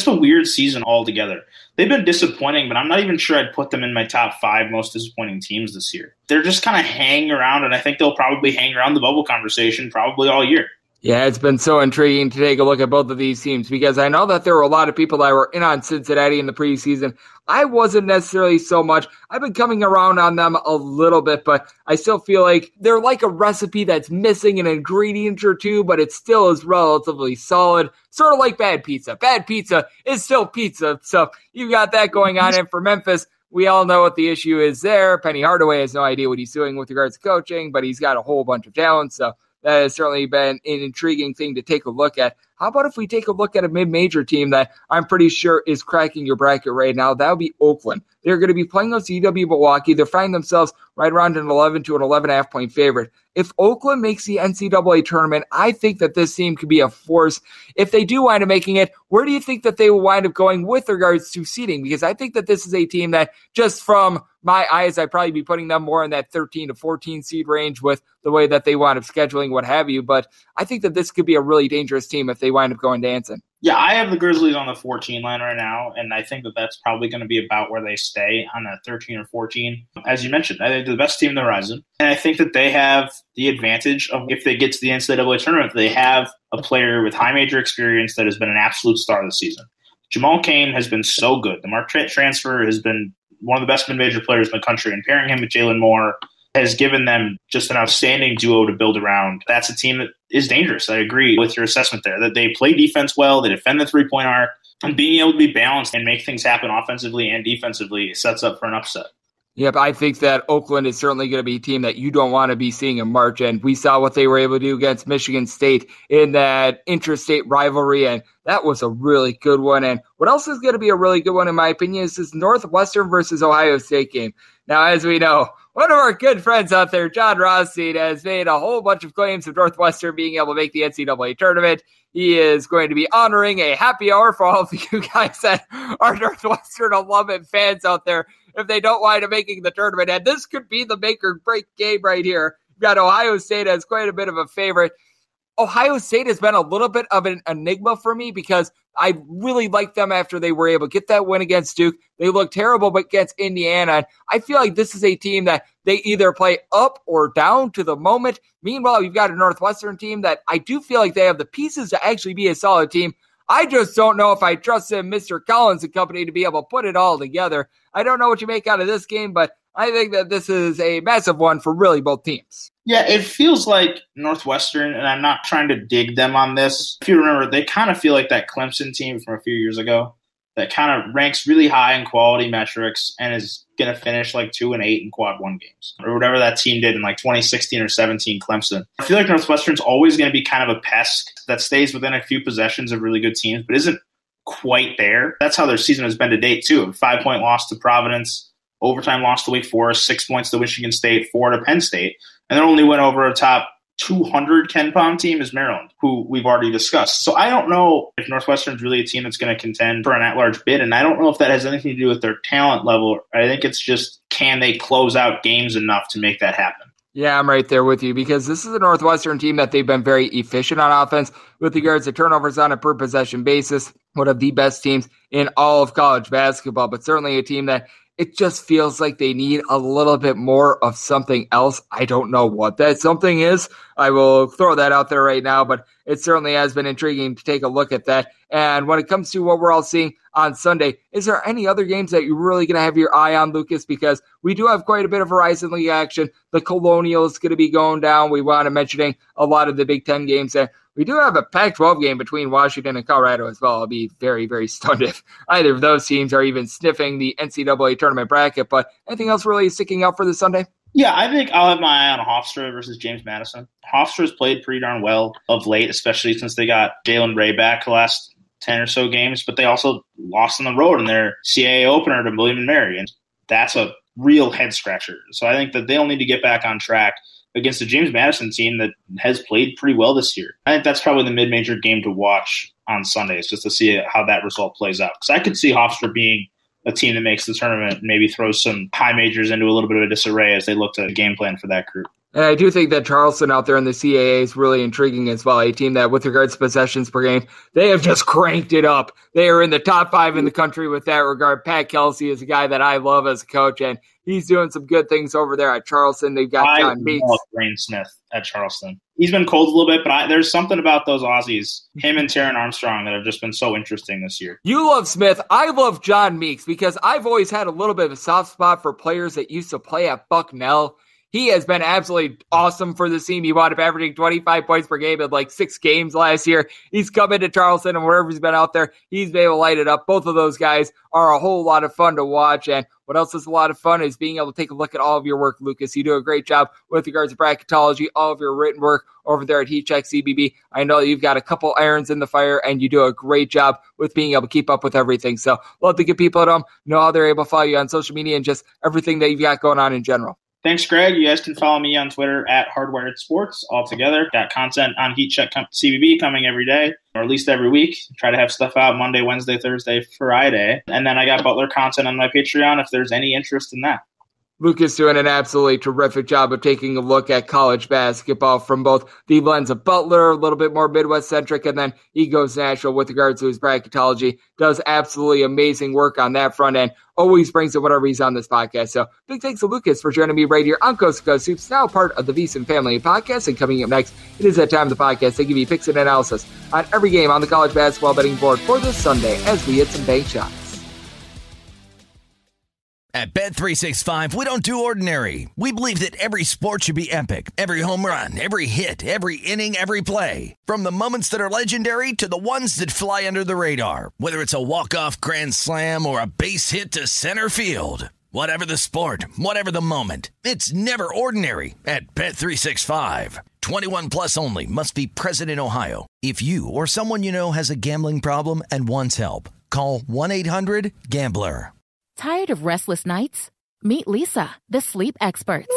season altogether. They've been disappointing, but I'm not even sure I'd put them in my top 5 most disappointing teams this year. They're just kind of hanging around, and I think they'll probably hang around the bubble conversation probably all year. Yeah, it's been so intriguing to take a look at both of these teams because I know that there were a lot of people that were in on Cincinnati in the preseason. I wasn't necessarily so much. I've been coming around on them a little bit, but I still feel like they're like a recipe that's missing an ingredient or two, but it still is relatively solid. Sort of like bad pizza. Bad pizza is still pizza. So you've got that going on. And for Memphis, we all know what the issue is there. Penny Hardaway has no idea what he's doing with regards to coaching, but he's got a whole bunch of talent. So that has certainly been an intriguing thing to take a look at. how about if we take a look at a mid-major team that I'm pretty sure is cracking your bracket right now? That would be Oakland. They're going to be playing against UW Milwaukee. They're finding themselves right around an 11 to an 11.5 point favorite. If Oakland makes the NCAA tournament, I think that this team could be a force. If they do wind up making it, where do you think that they will wind up going with regards to seeding? Because I think that this is a team that, just from my eyes, I'd probably be putting them more in that 13 to 14 seed range with the way that they wind up scheduling, what have you. But I think that this could be a really dangerous team if they wind up going dancing. Yeah, I have the Grizzlies on the 14 line right now, and I think that that's probably going to be about where they stay on that 13 or 14. As you mentioned, I think they're the best team in the horizon, and I think that they have the advantage of, if they get to the NCAA tournament, they have a player with high major experience that has been an absolute star this season. Jamal Cain has been so good. The Marquette transfer has been one of the best mid-major players in the country, and pairing him with Jalen Moore has given them just an outstanding duo to build around. That's a team that is dangerous. I agree with your assessment there, that they play defense well, they defend the three-point arc, and being able to be balanced and make things happen offensively and defensively sets up for an upset. Yep, I think that Oakland is certainly going to be a team that you don't want to be seeing in March, and we saw what they were able to do against Michigan State in that interstate rivalry, and that was a really good one. And what else is going to be a really good one, in my opinion, is this Northwestern versus Ohio State game. Now, as we know, one of our good friends out there, John Rothstein, has made a whole bunch of claims of Northwestern being able to make the NCAA tournament. He is going to be honoring a happy hour for all of you guys that are Northwestern alum and fans out there if they don't wind up making the tournament. And this could be the make or break game right here. You've got Ohio State as quite a bit of a favorite. Ohio State has been a little bit of an enigma for me because I really liked them after they were able to get that win against Duke. They looked terrible against Indiana. And I feel like this is a team that they either play up or down to the moment. Meanwhile, you've got a Northwestern team that I do feel like they have the pieces to actually be a solid team. I just don't know if I trust him, Mr. Collins and company, to be able to put it all together. I don't know what you make out of this game, but I think that this is a massive one for really both teams. Yeah, it feels like Northwestern, and I'm not trying to dig them on this. If you remember, they kind of feel like that Clemson team from a few years ago that kind of ranks really high in quality metrics and is going to finish like 2-8 in quad one games, or whatever that team did in like 2016 or 17 Clemson. I feel like Northwestern's always going to be kind of a pest that stays within a few possessions of really good teams, but isn't quite there. That's how their season has been to date, too. A 5-point loss to Providence, overtime loss to Wake Forest, 6 points to Michigan State, 4 to Penn State, and then only went over a top 200 KenPom team is Maryland, who we've already discussed. So I don't know if Northwestern's really a team that's going to contend for an at-large bid, and I don't know if that has anything to do with their talent level. I think it's just, can they close out games enough to make that happen? Yeah, I'm right there with you because this is a Northwestern team that they've been very efficient on offense with regards to turnovers on a per-possession basis. One of the best teams in all of college basketball, but certainly a team that it just feels like they need a little bit more of something else. I don't know what that something is. I will throw that out there right now, but it certainly has been intriguing to take a look at that. And when it comes to what we're all seeing on Sunday, is there any other games that you're really going to have your eye on, Lucas? Because we do have quite a bit of Horizon League action. The Colonial is going to be going down. We want to mentioning a lot of the Big Ten games there. We do have a Pac-12 game between Washington and Colorado as well. I'll be very, very stunned if either of those teams are even sniffing the NCAA tournament bracket. But anything else really sticking out for this Sunday? Yeah, I think I'll have my eye on Hofstra versus James Madison. Hofstra's played pretty darn well of late, especially since they got Jalen Ray back the last 10 or so games, but they also lost on the road in their CAA opener to William & Mary, and that's a real head-scratcher. So I think that they'll need to get back on track against the James Madison team that has played pretty well this year. I think that's probably the mid-major game to watch on Sundays, just to see how that result plays out. Because I could see Hofstra being a team that makes the tournament and maybe throws some high majors into a little bit of a disarray as they look to game plan for that group. And I do think that Charleston out there in the CAA is really intriguing as well. A team that, with regards to possessions per game, they have just cranked it up. They are in the top 5 in the country with that regard. Pat Kelsey is a guy that I love as a coach, and he's doing some good things over there at Charleston. They've got John Meeks. I love Brain Smith at Charleston. He's been cold a little bit, but there's something about those Aussies, him and Taron Armstrong, that have just been so interesting this year. You love Smith. I love John Meeks because I've always had a little bit of a soft spot for players that used to play at Bucknell. He has been absolutely awesome for this team. He wound up averaging 25 points per game in like 6 games last year. He's come into Charleston, and wherever he's been out there, he's been able to light it up. Both of those guys are a whole lot of fun to watch. And what else is a lot of fun is being able to take a look at all of your work, Lucas. You do a great job with regards to bracketology, all of your written work over there at HeatCheck CBB. I know you've got a couple irons in the fire, and you do a great job with being able to keep up with everything. So love to get people at home know how they're able to follow you on social media and just everything that you've got going on in general. Thanks, Greg. You guys can follow me on Twitter at Hardwired Sports altogether. Got content on HeatCheck CBB coming every day, or at least every week. Try to have stuff out Monday, Wednesday, Thursday, Friday. And then I got Butler content on my Patreon if there's any interest in that. Lucas doing an absolutely terrific job of taking a look at college basketball from both the lens of Butler, a little bit more Midwest-centric, and then he goes national with regards to his bracketology. Does absolutely amazing work on that front end. Always brings it whenever he's on this podcast. So big thanks to Lucas for joining me right here on Coast to Coast Hoops, now part of the VSiN Family podcast. And coming up next, it is that time of the podcast to give you picks and analysis on every game on the college basketball betting board for this Sunday as we hit some bank shots. At Bet365, we don't do ordinary. We believe that every sport should be epic. Every home run, every hit, every inning, every play. From the moments that are legendary to the ones that fly under the radar. Whether it's a walk-off grand slam or a base hit to center field. Whatever the sport, whatever the moment. It's never ordinary at Bet365. 21 plus only. Must be present in Ohio. If you or someone you know has a gambling problem and wants help, call 1-800-GAMBLER. Tired of restless nights? Meet Lisa, the sleep experts.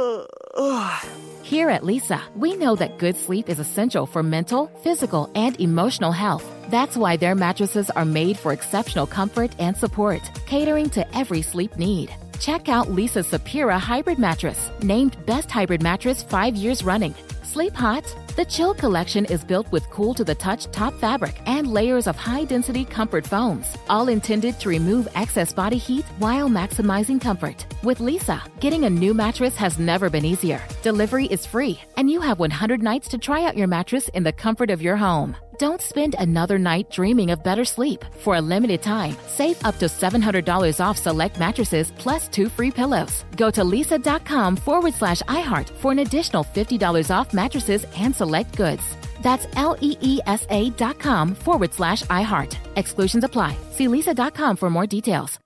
Here at Lisa, we know that good sleep is essential for mental, physical, and emotional health. That's why their mattresses are made for exceptional comfort and support, catering to every sleep need. Check out Lisa's Sapira Hybrid Mattress, named Best Hybrid Mattress 5 years running. Sleep hot? The Chill Collection is built with cool-to-the-touch top fabric and layers of high-density comfort foams, all intended to remove excess body heat while maximizing comfort. With Lisa, getting a new mattress has never been easier. Delivery is free, and you have 100 nights to try out your mattress in the comfort of your home. Don't spend another night dreaming of better sleep. For a limited time, save up to $700 off select mattresses plus 2 free pillows. Go to lisa.com/iHeart for an additional $50 off mattresses and select goods. That's LEESA.com/iHeart. Exclusions apply. See lisa.com for more details.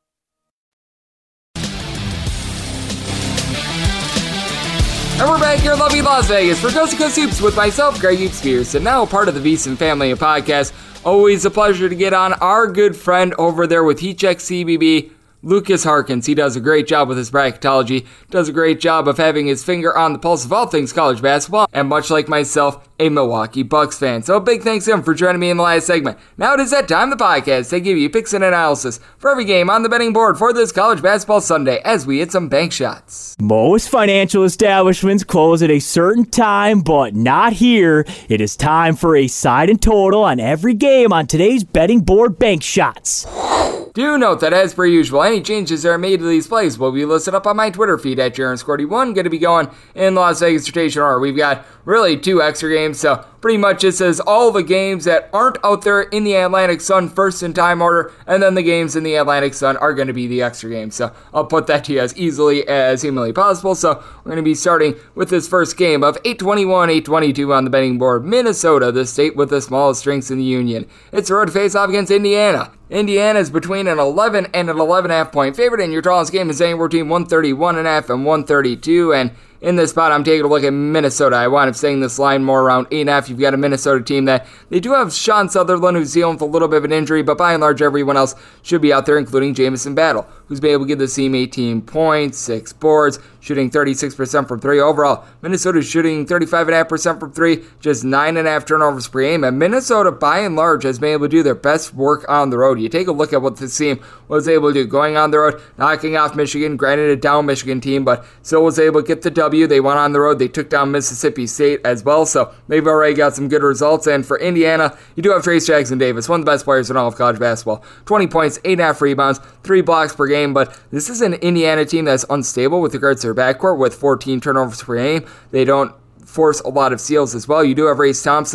And we're back here in lovely Las Vegas for Coast to Coast Hoops with myself, Greg Hoops, and now part of the VSiN Family podcast. Always a pleasure to get on our good friend over there with HeatCheck CBB, Lucas Harkins. He does a great job with his bracketology, does a great job of having his finger on the pulse of all things college basketball, and much like myself, a Milwaukee Bucks fan. So a big thanks to him for joining me in the last segment. Now it is that time of the podcast to give you picks and analysis for every game on the betting board for this college basketball Sunday as we hit some bank shots. Most financial establishments close at a certain time, but not here. It is time for a side and total on every game on today's betting board bank shots. Do note that, as per usual, any changes that are made to these plays will be listed up on my Twitter feed at JaronScorty1. Going to be going in Las Vegas rotation order. We've got really 2 extra games, so pretty much it says all the games that aren't out there in the Atlantic Sun first in time order, and then the games in the Atlantic Sun are going to be the extra games. So I'll put that to you as easily as humanly possible. So we're going to be starting with this first game of 821-822 on the betting board. Minnesota, the state with the smallest strengths in the union. It's a road to face off against Indiana. Indiana is between an 11 and an 11.5 point favorite, and your tallest game is anywhere between 131.5 and 132. And in this spot, I'm taking a look at Minnesota. I wound up saying this line more around 8.5. You've got a Minnesota team that they do have Sean Sutherland, who's dealing with a little bit of an injury, but by and large, everyone else should be out there, including Jamison Battle, who's been able to give the team 18 points, 6 boards, shooting 36% from 3 overall. Minnesota's shooting 35.5% from 3, just 9.5 turnovers per game, and Minnesota, by and large, has been able to do their best work on the road. You take a look at what this team was able to do going on the road, knocking off Michigan, granted a down Michigan team, but still was able to get the W. They went on the road. They took down Mississippi State as well, so they've already got some good results. And for Indiana, you do have Trace Jackson Davis, one of the best players in all of college basketball. 20 points, 8.5 rebounds, 3 blocks per game, but this is an Indiana team that's unstable with regards to their backcourt with 14 turnovers per game. They don't force a lot of steals as well. You do have Race Thompson,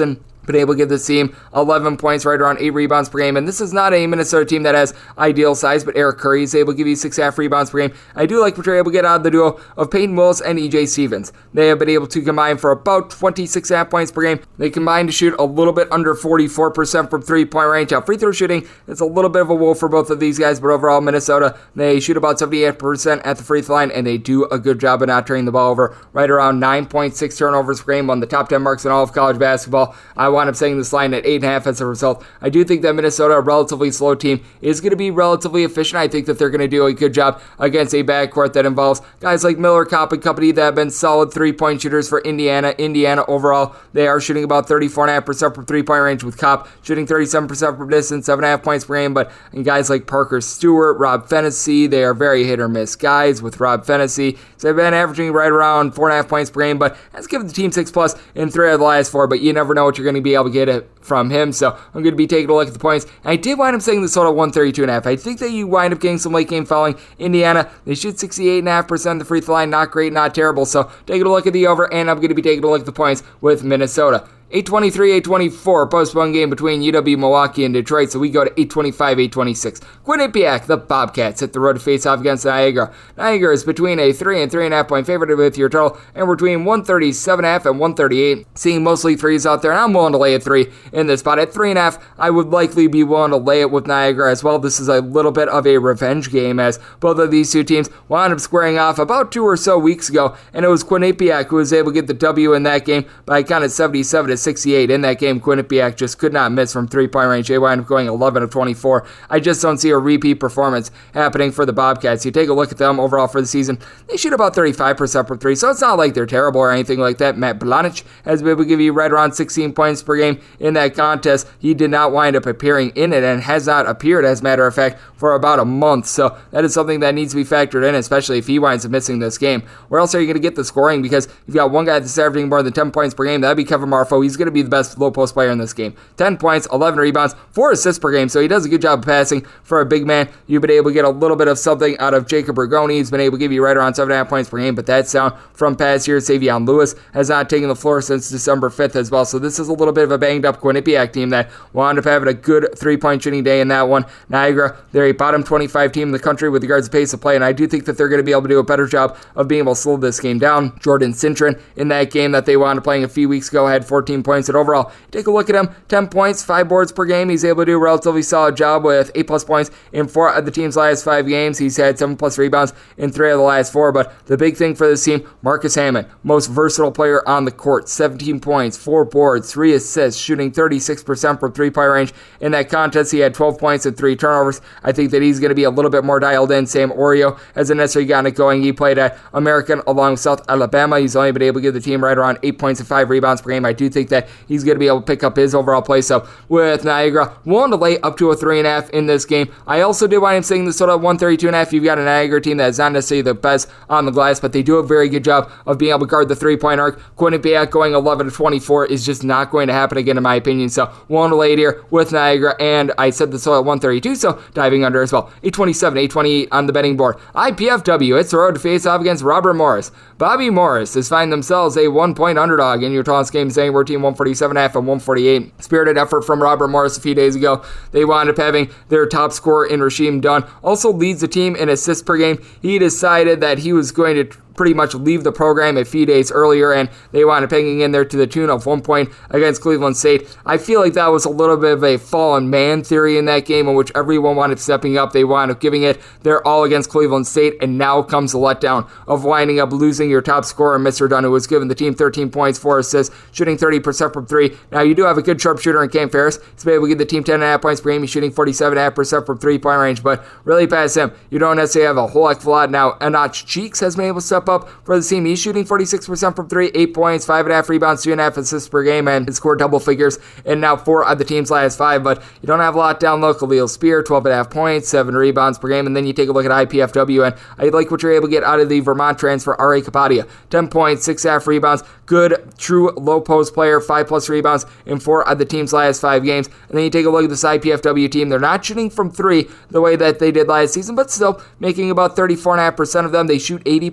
been able to give this team 11 points, right around 8 rebounds per game. And this is not a Minnesota team that has ideal size, but Eric Curry is able to give you 6.5 rebounds per game. I do like what you're able to get out of the duo of Peyton Willis and EJ Stevens. They have been able to combine for about 26.5 points per game. They combine to shoot a little bit under 44% from three-point range. Now, free throw shooting is a little bit of a woe for both of these guys, but overall, Minnesota, they shoot about 78% at the free throw line, and they do a good job of not turning the ball over. Right around 9.6 turnovers per game, on the top 10 marks in all of college basketball. I wound up setting this line at 8.5 as a result. I do think that Minnesota, a relatively slow team, is going to be relatively efficient. I think that they're going to do a good job against a backcourt that involves guys like Miller, Kopp, and company that have been solid three-point shooters for Indiana. Indiana overall, they are shooting about 34.5% from three-point range, with Kopp shooting 37% from distance, 7.5 points per game. But guys like Parker Stewart, Rob Fennessy, they are very hit or miss guys. With Rob Fennessy, so they've been averaging right around 4.5 points per game, but has given the team 6+ in 3 of the last 4. But you never know what you're going to be able to get it from him, so I'm going to be taking a look at the points. And I did wind up saying the total 132.5. I think that you wind up getting some late game fouling. Indiana, they shoot 68.5% of the free throw line, not great, not terrible. So taking a look at the over, and I'm going to be taking a look at the points with Minnesota. 8:23, 8:24, postponed game between UW-Milwaukee and Detroit, so we go to 8:25, 8:26. Quinnipiac, the Bobcats, hit the road to face off against Niagara. Niagara is between a 3 and 3.5 point favorite with your total, and we're between 137.5 and 138. Seeing mostly threes out there, and I'm willing to lay a 3 in this spot. At 3.5, I would likely be willing to lay it with Niagara as well. This is a little bit of a revenge game, as both of these two teams wound up squaring off about 2 or so weeks ago, and it was Quinnipiac who was able to get the W in that game by kind of 77-68. In that game, Quinnipiac just could not miss from three-point range. They wound up going 11 of 24. I just don't see a repeat performance happening for the Bobcats. You take a look at them overall for the season, they shoot about 35% from 3, so it's not like they're terrible or anything like that. Matt Blanic has been able to give you right around 16 points per game in that contest. He did not wind up appearing in it and has not appeared, as a matter of fact, for about a month, so that is something that needs to be factored in, especially if he winds up missing this game. Where else are you going to get the scoring? Because you've got one guy that's averaging more than 10 points per game. That'd be Kevin Marfo. He's going to be the best low post player in this game. 10 points, 11 rebounds, 4 assists per game, so he does a good job of passing for a big man. You've been able to get a little bit of something out of Jacob Rigoni. He's been able to give you right around 7.5 points per game, but that's down from past years. Savion Lewis has not taken the floor since December 5th as well, so this is a little bit of a banged up Quinnipiac team that wound up having a good three-point shooting day in that one. Niagara, they're a bottom 25 team in the country with regards to pace of play, and I do think that they're going to be able to do a better job of being able to slow this game down. Jordan Cintron, in that game that they wound up playing a few weeks ago, had 14 points, and overall, take a look at him, 10 points, 5 boards per game. He's able to do a relatively solid job with 8+ points in 4 of the team's last 5 games. He's had 7+ rebounds in 3 of the last 4, but the big thing for this team, Marcus Hammond, most versatile player on the court, 17 points, 4 boards, 3 assists, shooting 36% from three-point range. In that contest, he had 12 points and 3 turnovers. I think that he's going to be a little bit more dialed in. Sam Oreo hasn't necessarily gotten it going. He played at American along with South Alabama. He's only been able to give the team right around 8 points and 5 rebounds per game. I do think that he's going to be able to pick up his overall play. So with Niagara, willing to lay up to a 3.5 in this game. I also do wind up saying this total at 132.5. You've got a Niagara team that is not necessarily the best on the glass, but they do a very good job of being able to guard the three-point arc. Quinnipiac going 11 of 24 is just not going to happen again, in my opinion. So willing to lay it here with Niagara, and I said this total at 132, so diving under as well. 827, 828 on the betting board. IPFW, it's the road to face off against Robert Morris. Bobby Morris is finding themselves a 1-point underdog in your tallest game, saying we're team 147.5 and 148. Spirited effort from Robert Morris a few days ago. They wound up having their top scorer in Rasheem Dunn. Also leads the team in assists per game. He decided that he was going to pretty much leave the program a few days earlier, and they wound up hanging in there to the tune of 1 point against Cleveland State. I feel like that was a little bit of a fallen man theory in that game, in which everyone wound up stepping up. They wound up giving it their all against Cleveland State, and now comes the letdown of winding up losing your top scorer, Mr. Dunn, who was given the team 13 points, 4 assists, shooting 30% from 3. Now, you do have a good sharpshooter in Cam Ferris. He's been able to give the team 10.5 points per game. He's shooting 47.5% from 3-point range, but really past him, you don't necessarily have a whole heck of a lot. Now, Anach Cheeks has been able to step up for the team. He's shooting 46% from 3, 8 points, 5.5 rebounds, 2.5 assists per game, and scored double figures in now 4 of the team's last 5, but you don't have a lot down low. Khalil Spear, 12.5 points, 7 rebounds per game, and then you take a look at IPFW, and I like what you're able to get out of the Vermont transfer, R.A. Kapadia. 10 points, 6.5 rebounds, good, true low post player, 5+ rebounds in 4 of the team's last 5 games, and then you take a look at this IPFW team. They're not shooting from 3 the way that they did last season, but still making about 34.5% of them. They shoot 80%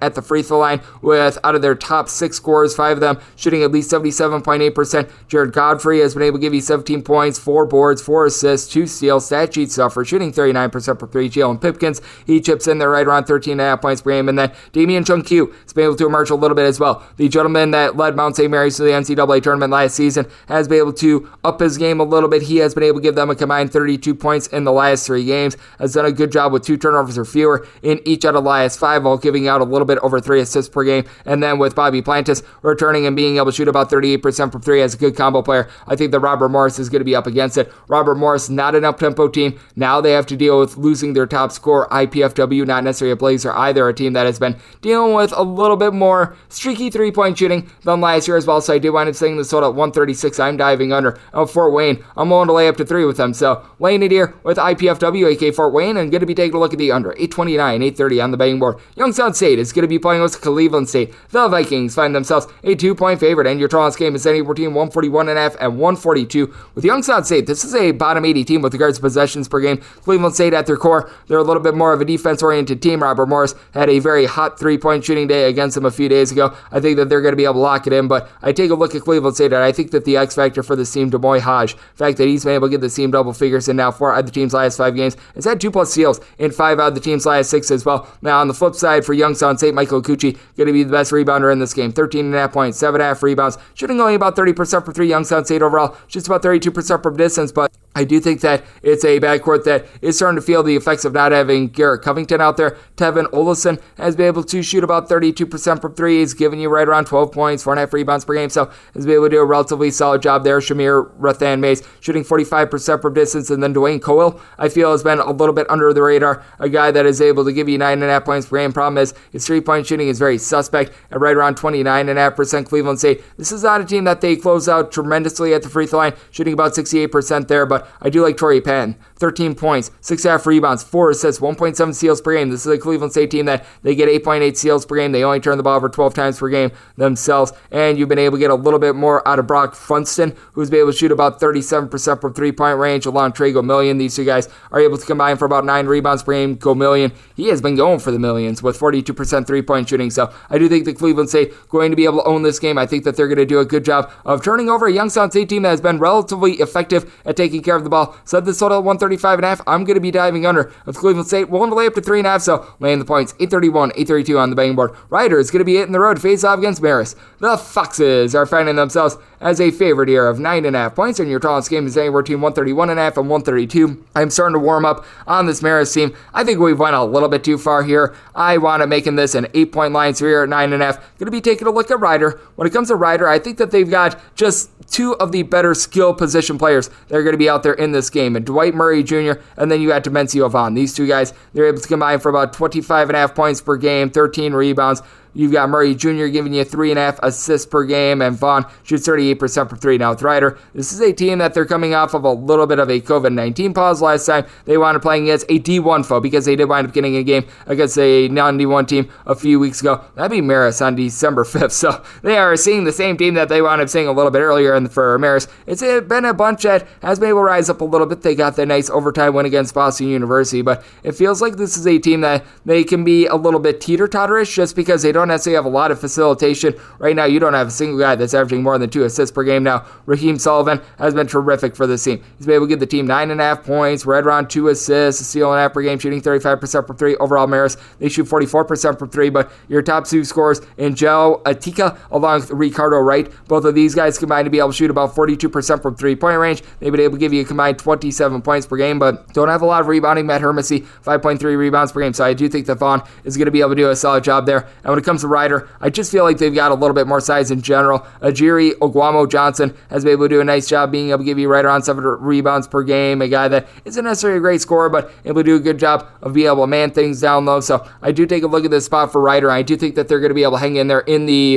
at the free throw line, with out of their top 6 scorers, 5 of them shooting at least 77.8%. Jared Godfrey has been able to give you 17 points, 4 boards, 4 assists, 2 steals, stat sheet stuffer, shooting 39% for 3. Jalen Pipkins, he chips in there right around 13.5 points per game. And then Damian Chunq has been able to emerge a little bit as well. The gentleman that led Mount St. Mary's to the NCAA tournament last season has been able to up his game a little bit. He has been able to give them a combined 32 points in the last 3 games, has done a good job with 2 turnovers or fewer in each out of the last 5, while giving out a little bit over 3 assists per game. And then with Bobby Plantis returning and being able to shoot about 38% from 3 as a good combo player, I think that Robert Morris is going to be up against it. Robert Morris, not an up-tempo team. Now they have to deal with losing their top scorer, IPFW, not necessarily a Blazer either, a team that has been dealing with a little bit more streaky 3-point shooting than last year as well. So I do wind up saying this total at 136. I'm diving under. Fort Wayne, I'm willing to lay up to 3 with them. So laying it here with IPFW, aka Fort Wayne, and going to be taking a look at the under. 829, 830 on the betting board. Youngstown State is going to be playing with Cleveland State. The Vikings find themselves a 2-point favorite, and your total on this game is anywhere between 141.5 and 142. With Youngstown State, this is a bottom 80 team with regards to possessions per game. Cleveland State at their core, they're a little bit more of a defense-oriented team. Robert Morris had a very hot 3-point shooting day against them a few days ago. I think that they're going to be able to lock it in, but I take a look at Cleveland State, and I think that the X factor for this team, Demoy Hodge, the fact that he's been able to get this team double figures in now 4 out of the team's last 5 games, has had 2+ steals in 5 out of the team's last 6 as well. Now on the flip side for Youngstown State, Michael Okuchi going to be the best rebounder in this game. 13.5 points, 7.5 rebounds, shooting only about 30% for 3. Youngstown State overall, just about 32% from distance, but I do think that it's a backcourt that is starting to feel the effects of not having Garrett Covington out there. Tevin Olesen has been able to shoot about 32% from 3. He's giving you right around 12 points, 4.5 rebounds per game, so has been able to do a relatively solid job there. Shamir Rathan Mays shooting 45% from distance, and then Dwayne Coyle, I feel, has been a little bit under the radar. A guy that is able to give you 9.5 points per game. Problem is, his 3-point shooting is very suspect at right around 29.5%. Cleveland State, this is not a team that they close out tremendously at the free throw line, shooting about 68% there, but I do like Torrey Patton. 13 points, 6.5 rebounds, 4 assists, 1.7 steals per game. This is a Cleveland State team that they get 8.8 steals per game. They only turn the ball over 12 times per game themselves, and you've been able to get a little bit more out of Brock Funston, who's been able to shoot about 37% from 3-point range, along Trey Gomillion. These 2 guys are able to combine for about 9 rebounds per game. Gomillion, he has been going for the millions with 42% 3-point shooting, so I do think the Cleveland State going to be able to own this game. I think that they're going to do a good job of turning over a Youngstown State team that has been relatively effective at taking care of the ball. So this total at 135.5, I'm going to be diving under with Cleveland State, willing to lay up to 3.5, so laying the points, 831, 832 on the betting board. Ryder is going to be hitting the road to face off against Marist. The Foxes are finding themselves as a favorite here of 9.5 points, and your total on this game is anywhere between 131.5 and 132. I'm starting to warm up on this Marist team. I think we've went a little bit too far here. I want to making this an 8-point line, so here at 9.5. Going to be taking a look at Ryder. When it comes to Ryder, I think that they've got just 2 of the better skill position players that are going to be out there in this game, and Dwight Murray Jr., and then you got Demencio Vaughn. These 2 guys, they're able to combine for about 25.5 points per game, 13 rebounds. You've got Murray Jr. giving you 3.5 assists per game, and Vaughn shoots 38% from 3. Now with Ryder, this is a team that they're coming off of a little bit of a COVID-19 pause last time. They wound up playing against a D1 foe because they did wind up getting a game against a non-D1 team a few weeks ago. That'd be Marist on December 5th. So they are seeing the same team that they wound up seeing a little bit earlier for Marist. It's been a bunch that has been able to rise up a little bit. They got that nice overtime win against Boston University, but it feels like this is a team that they can be a little bit teeter-totterish just because they don't necessarily have a lot of facilitation. Right now, you don't have a single guy that's averaging more than 2 assists per game. Now, Raheem Sullivan has been terrific for this team. He's been able to give the team 9.5 points, right around 2 assists, a steal and a half per game, shooting 35% from 3. Overall, Marist, they shoot 44% from 3, but your top 2 scorers in Joe Atika along with Ricardo Wright, both of these guys combined to be able to shoot about 42% from 3-point range. They've been able to give you a combined 27 points per game, but don't have a lot of rebounding. Matt Hermesy, 5.3 rebounds per game, so I do think that Vaughn is going to be able to do a solid job there. And when it comes to Ryder, I just feel like they've got a little bit more size in general. Ajiri Oguamo Johnson has been able to do a nice job being able to give you right around 7 rebounds per game, a guy that isn't necessarily a great scorer, but able to do a good job of being able to man things down low. So I do take a look at this spot for Ryder. I do think that they're going to be able to hang in there in the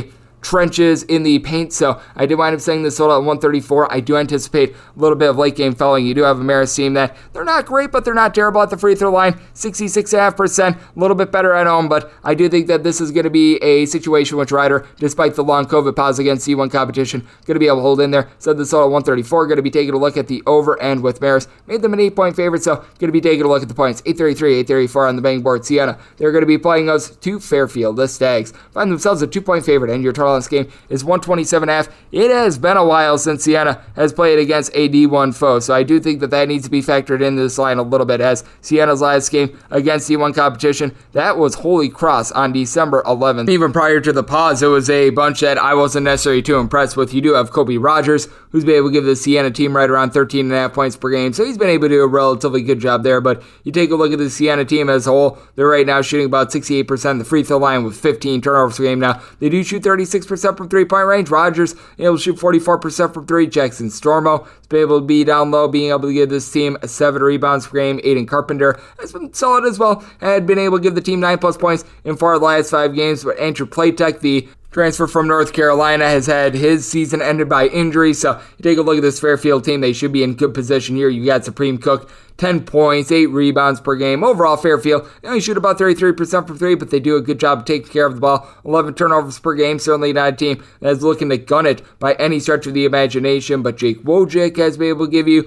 trenches in the paint. So I did wind up saying this total at 134. I do anticipate a little bit of late game fouling. You do have a Marist team that they're not great, but they're not terrible at the free throw line. 66.5%, a little bit better at home, but I do think that this is going to be a situation which Rider, despite the long COVID pause against C1 competition, going to be able to hold in there. So this total at 134. Going to be taking a look at the over and with Marist. Made them an 8-point favorite, so going to be taking a look at the points. 833, 834 on the betting board. Siena, they're going to be playing us to Fairfield. The Stags find themselves a 2-point favorite, and your total on this game is 127.5. It has been a while since Siena has played against a D1 foe, so I do think that needs to be factored into this line a little bit, as Siena's last game against D1 competition, that was Holy Cross on December 11th. Even prior to the pause, it was a bunch that I wasn't necessarily too impressed with. You do have Kobe Rogers, who's been able to give the Siena team right around 13.5 points per game, so he's been able to do a relatively good job there, but you take a look at the Siena team as a whole, they're right now shooting about 68% of the free throw line with 15 turnovers per game. Now, they do shoot 36% from three-point range. Rogers able to shoot 44% from three. Jackson Stormo has been able to be down low, being able to give this team 7 rebounds per game. Aiden Carpenter has been solid as well, had been able to give the team 9+ points in 4 of the last 5 games, but Andrew Platek, the transfer from North Carolina, has had his season ended by injury, so you take a look at this Fairfield team, they should be in good position here. You got Supreme Cook, 10 points, 8 rebounds per game. Overall, Fairfield, they only shoot about 33% from 3, but they do a good job of taking care of the ball. 11 turnovers per game, certainly not a team that's looking to gun it by any stretch of the imagination, but Jake Wojcik has been able to give you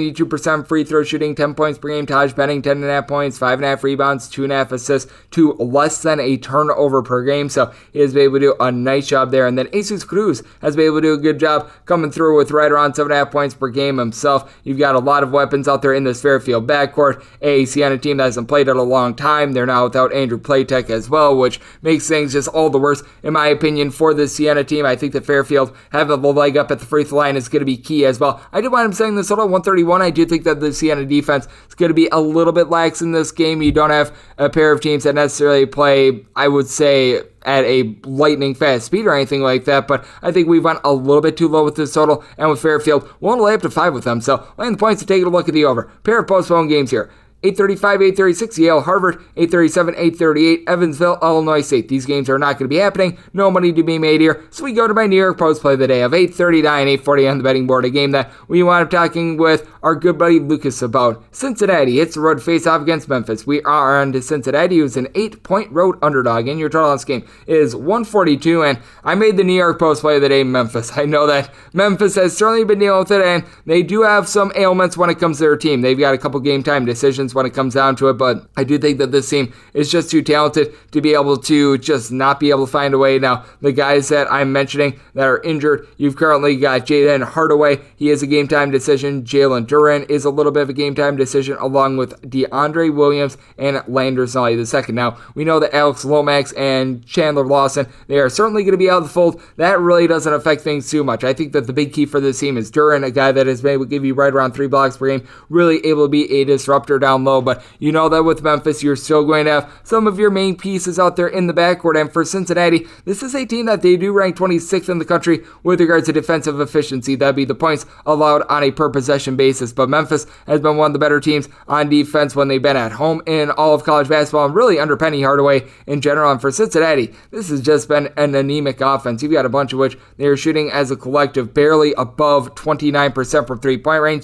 92% free throw shooting, 10 points per game. Taj Benning, 10.5 points, 5.5 rebounds, 2.5 assists, to less than a turnover per game, so he has been able to do a nice job there. And then Jesus Cruz has been able to do a good job coming through with right around 7.5 points per game himself. You've got a lot of weapons out there in this Fairfield backcourt. A Siena team that hasn't played in a long time. They're now without Andrew Platek as well, which makes things just all the worse, in my opinion, for this Siena team. I think that Fairfield having the leg up at the free throw line is going to be key as well. I did wind up saying this total 131. I do think that the Siena defense is going to be a little bit lax in this game. You don't have a pair of teams that necessarily play, I would say, at a lightning fast speed or anything like that, but I think we went a little bit too low with this total, and with Fairfield, we'll only lay up to 5 with them, so laying the points to take a look at the over. Pair of postponed games here. 8:35, 8:36, Yale, Harvard, 8:37, 8:38, Evansville, Illinois State. These games are not going to be happening. No money to be made here. So we go to my New York Post play of the day of 8:39, 8:40 on the betting board. A game that we wound up talking with our good buddy Lucas about. Cincinnati hits the road to face off against Memphis. We are on to Cincinnati, who's an 8-point road underdog. And your total on this game is 142. And I made the New York Post play of the day, Memphis. I know that Memphis has certainly been dealing with it, and they do have some ailments when it comes to their team. They've got a couple game time decisions when it comes down to it, but I do think that this team is just too talented to be able to just not be able to find a way. Now, the guys that I'm mentioning that are injured, you've currently got Jaden Hardaway. He is a game time decision. Jalen Duran is a little bit of a game time decision, along with DeAndre Williams and Landers Nolly II. Now, we know that Alex Lomax and Chandler Lawson, they are certainly going to be out of the fold. That really doesn't affect things too much. I think that the big key for this team is Duran, a guy that has been able to give you right around 3 blocks per game, really able to be a disruptor down low, but you know that with Memphis, you're still going to have some of your main pieces out there in the backcourt. And for Cincinnati, this is a team that they do rank 26th in the country with regards to defensive efficiency. That'd be the points allowed on a per possession basis. But Memphis has been one of the better teams on defense when they've been at home in all of college basketball, and really under Penny Hardaway in general. And for Cincinnati, this has just been an anemic offense. You've got a bunch of which they are shooting as a collective barely above 29% from 3-point range,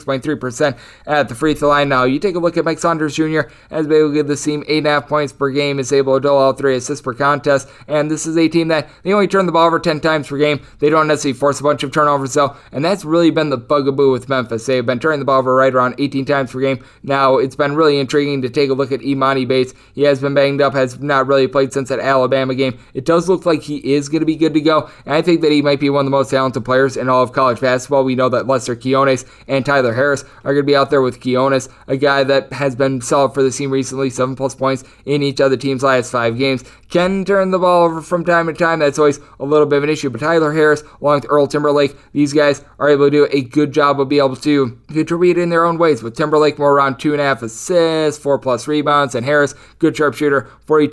66.3% at the free throw line. Now, you take a look at Mike Saunders Jr. has been able to give the team 8.5 points per game, is able to dole out 3 assists per contest, and this is a team that they only turn the ball over 10 times per game. They don't necessarily force a bunch of turnovers though, and that's really been the bugaboo with Memphis. They've been turning the ball over right around 18 times per game. Now, it's been really intriguing to take a look at Imani Bates. He has been banged up, has not really played since that Alabama game. It does look like he is going to be good to go, and I think that he might be one of the most talented players in all of college basketball. We know that Lester Quiones and Tyler Harris are going to be out there with Quiones, a guy that has been solid for the team recently, 7+ points in each of the team's last 5 games. Can turn the ball over from time to time. That's always a little bit of an issue. But Tyler Harris, along with Earl Timberlake, these guys are able to do a good job of being able to contribute in their own ways, with Timberlake more around 2.5 assists, 4+ rebounds, and Harris, good sharpshooter,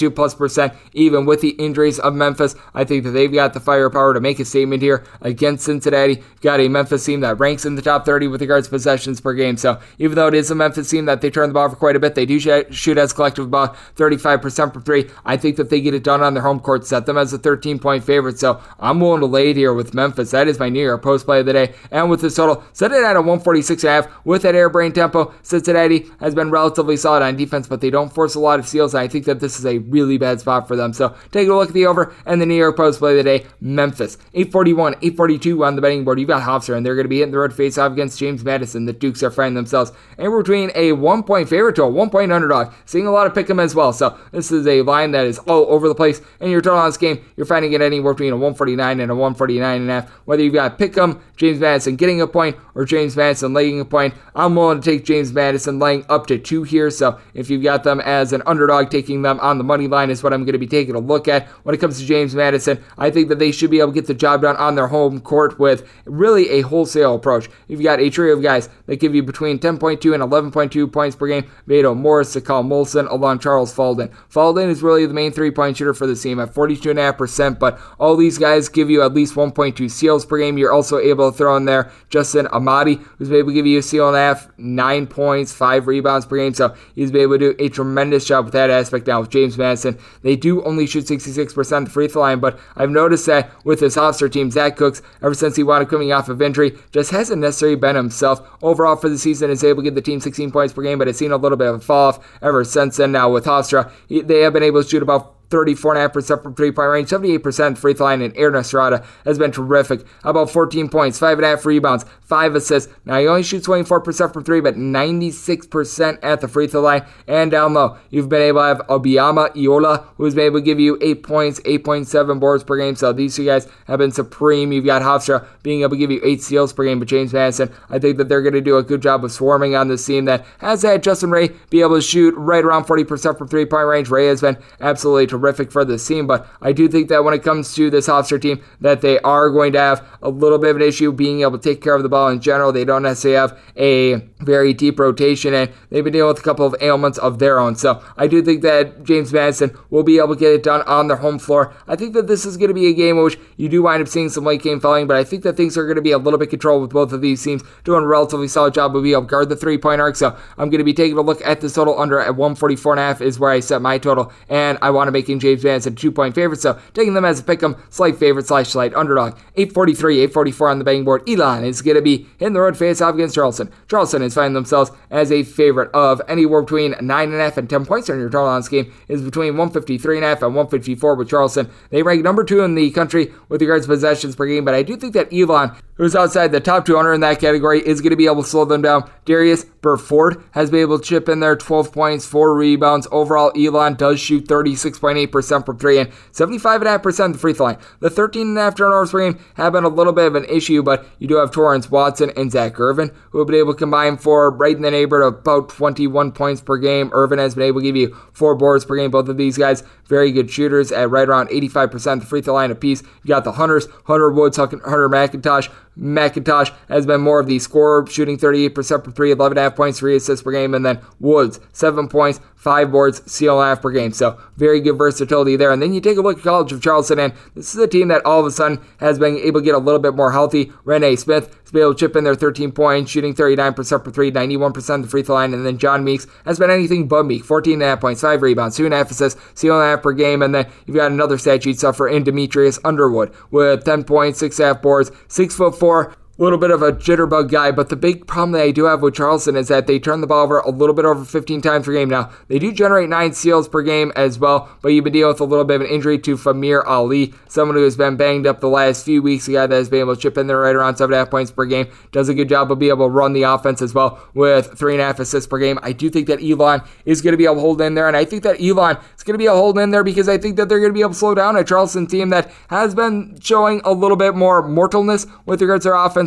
42+%. Even with the injuries of Memphis, I think that they've got the firepower to make a statement here against Cincinnati. You've got a Memphis team that ranks in the top 30 with regards to possessions per game. So even though it is a Memphis team that they turn the ball over quite a bit, they do shoot as a collective about 35% for three. I think that they get it done on their home court, set them as a 13-point favorite. So I'm willing to lay it here with Memphis. That is my New York Post play of the day. And with this total, set it at a 146.5. With that airbrain tempo, Cincinnati has been relatively solid on defense, but they don't force a lot of steals, and I think that this is a really bad spot for them. So take a look at the over and the New York Post play of the day. Memphis, 841, 842 on the betting board. You've got Hofstra, and they're going to be hitting the road face-off against James Madison. The Dukes are finding themselves anywhere between a 1-point favorite to a 1-point underdog. Seeing a lot of pick'em as well. So this is a line that is all over the place, and your total on this game, you're finding it anywhere between a 149 and a 149.5. Whether you've got pick'em, James Madison getting a point, or James Madison laying a point, I'm willing to take James Madison laying up to 2 here. So if you've got them as an underdog, taking them on the money line is what I'm going to be taking a look at. When it comes to James Madison, I think that they should be able to get the job done on their home court with really a wholesale approach. You've got a trio of guys that give you between 10.2 and 11.2 points per game. Vado Morris, Sakal Molson, along Charles Falden. Falden is really the main 3-point shooter for the team at 42.5%, but all these guys give you at least 1.2 steals per game. You're also able to throw in there Justin Amadi, who's able to give you a steal and a half, 9 points, 5 rebounds per game. So he's been able to do a tremendous job with that aspect. Now with James Madison, they do only shoot 66% at the free throw line, but I've noticed that with this Hofstra team, Zach Cooks, ever since he wound up coming off of injury, just hasn't necessarily been himself. Overall for the season, is able to give the team 16 points per game, but it's seen a little bit of a fall off ever since then. Now with Hofstra, they have been able to shoot about 34.5% from 3-point range, 78% free throw line, and Aaron Estrada has been terrific. About 14 points, 5.5 rebounds, 5 assists. Now, he only shoots 24% from 3, but 96% at the free throw line. And down low, you've been able to have Obiama Iola, who's been able to give you 8 points, 8.7 boards per game. So these two guys have been supreme. You've got Hofstra being able to give you 8 steals per game, but James Madison, I think that they're going to do a good job of swarming on this team that has had Justin Ray be able to shoot right around 40% from 3-point range. Ray has been absolutely terrific for this team, but I do think that when it comes to this Hofstra team, that they are going to have a little bit of an issue being able to take care of the ball in general. They don't necessarily have a very deep rotation, and they've been dealing with a couple of ailments of their own. So I do think that James Madison will be able to get it done on their home floor. I think that this is going to be a game in which you do wind up seeing some late game fouling, but I think that things are going to be a little bit controlled with both of these teams doing a relatively solid job of being able to guard the 3-point arc. So I'm going to be taking a look at this total under at 144.5 is where I set my total, and I want to make James Madison 2-point favorite, so taking them as a pick'em, slight favorite / slight underdog. 843, 844 on the betting board. Elon is going to be in the road face off against Charleston. Charleston is finding themselves as a favorite of anywhere between 9.5 and 10 points, and your total on this game is between 153.5 and 154 with Charleston. They rank number 2 in the country with regards to possessions per game, but I do think that Elon, who's outside the top 200 in that category, is going to be able to slow them down. Darius Burford has been able to chip in there 12 points, 4 rebounds. Overall, Elon does shoot 36.8% from 3 and 75.5% at the free throw line. The 13.5 turnovers per game have been a little bit of an issue, but you do have Torrance Watson and Zach Irvin, who have been able to combine for right in the neighborhood of about 21 points per game. Irvin has been able to give you 4 boards per game. Both of these guys, very good shooters at right around 85% at the free throw line apiece. You got the Hunters, Hunter Woods, Hunter McIntosh. McIntosh has been more of the scorer, shooting 38% for 3, 11.5 points, 3 assists per game, and then Woods, 7 points, 5 boards, steal and a half per game. So very good versatility there. And then you take a look at College of Charleston, and this is a team that all of a sudden has been able to get a little bit more healthy. Renee Smith has been able to chip in their 13 points, shooting 39% for 3, 91% of the free throw line. And then John Meeks has been anything but meek, 14.5 points, 5 rebounds, 2.5 assists, steal and a half per game. And then you've got another stat sheet suffer in Demetrius Underwood with 10 points, 6.5 boards, 6'4", a little bit of a jitterbug guy, but the big problem that I do have with Charleston is that they turn the ball over a little bit over 15 times per game. Now, they do generate 9 steals per game as well, but you've been dealing with a little bit of an injury to Famir Ali, someone who has been banged up the last few weeks, a guy that has been able to chip in there right around 7.5 points per game, does a good job of being able to run the offense as well with 3.5 assists per game. I do think that Elon is going to be able to hold in there, and I think that Elon is going to be able to hold in there because I think that they're going to be able to slow down a Charleston team that has been showing a little bit more mortalness with regards to their offense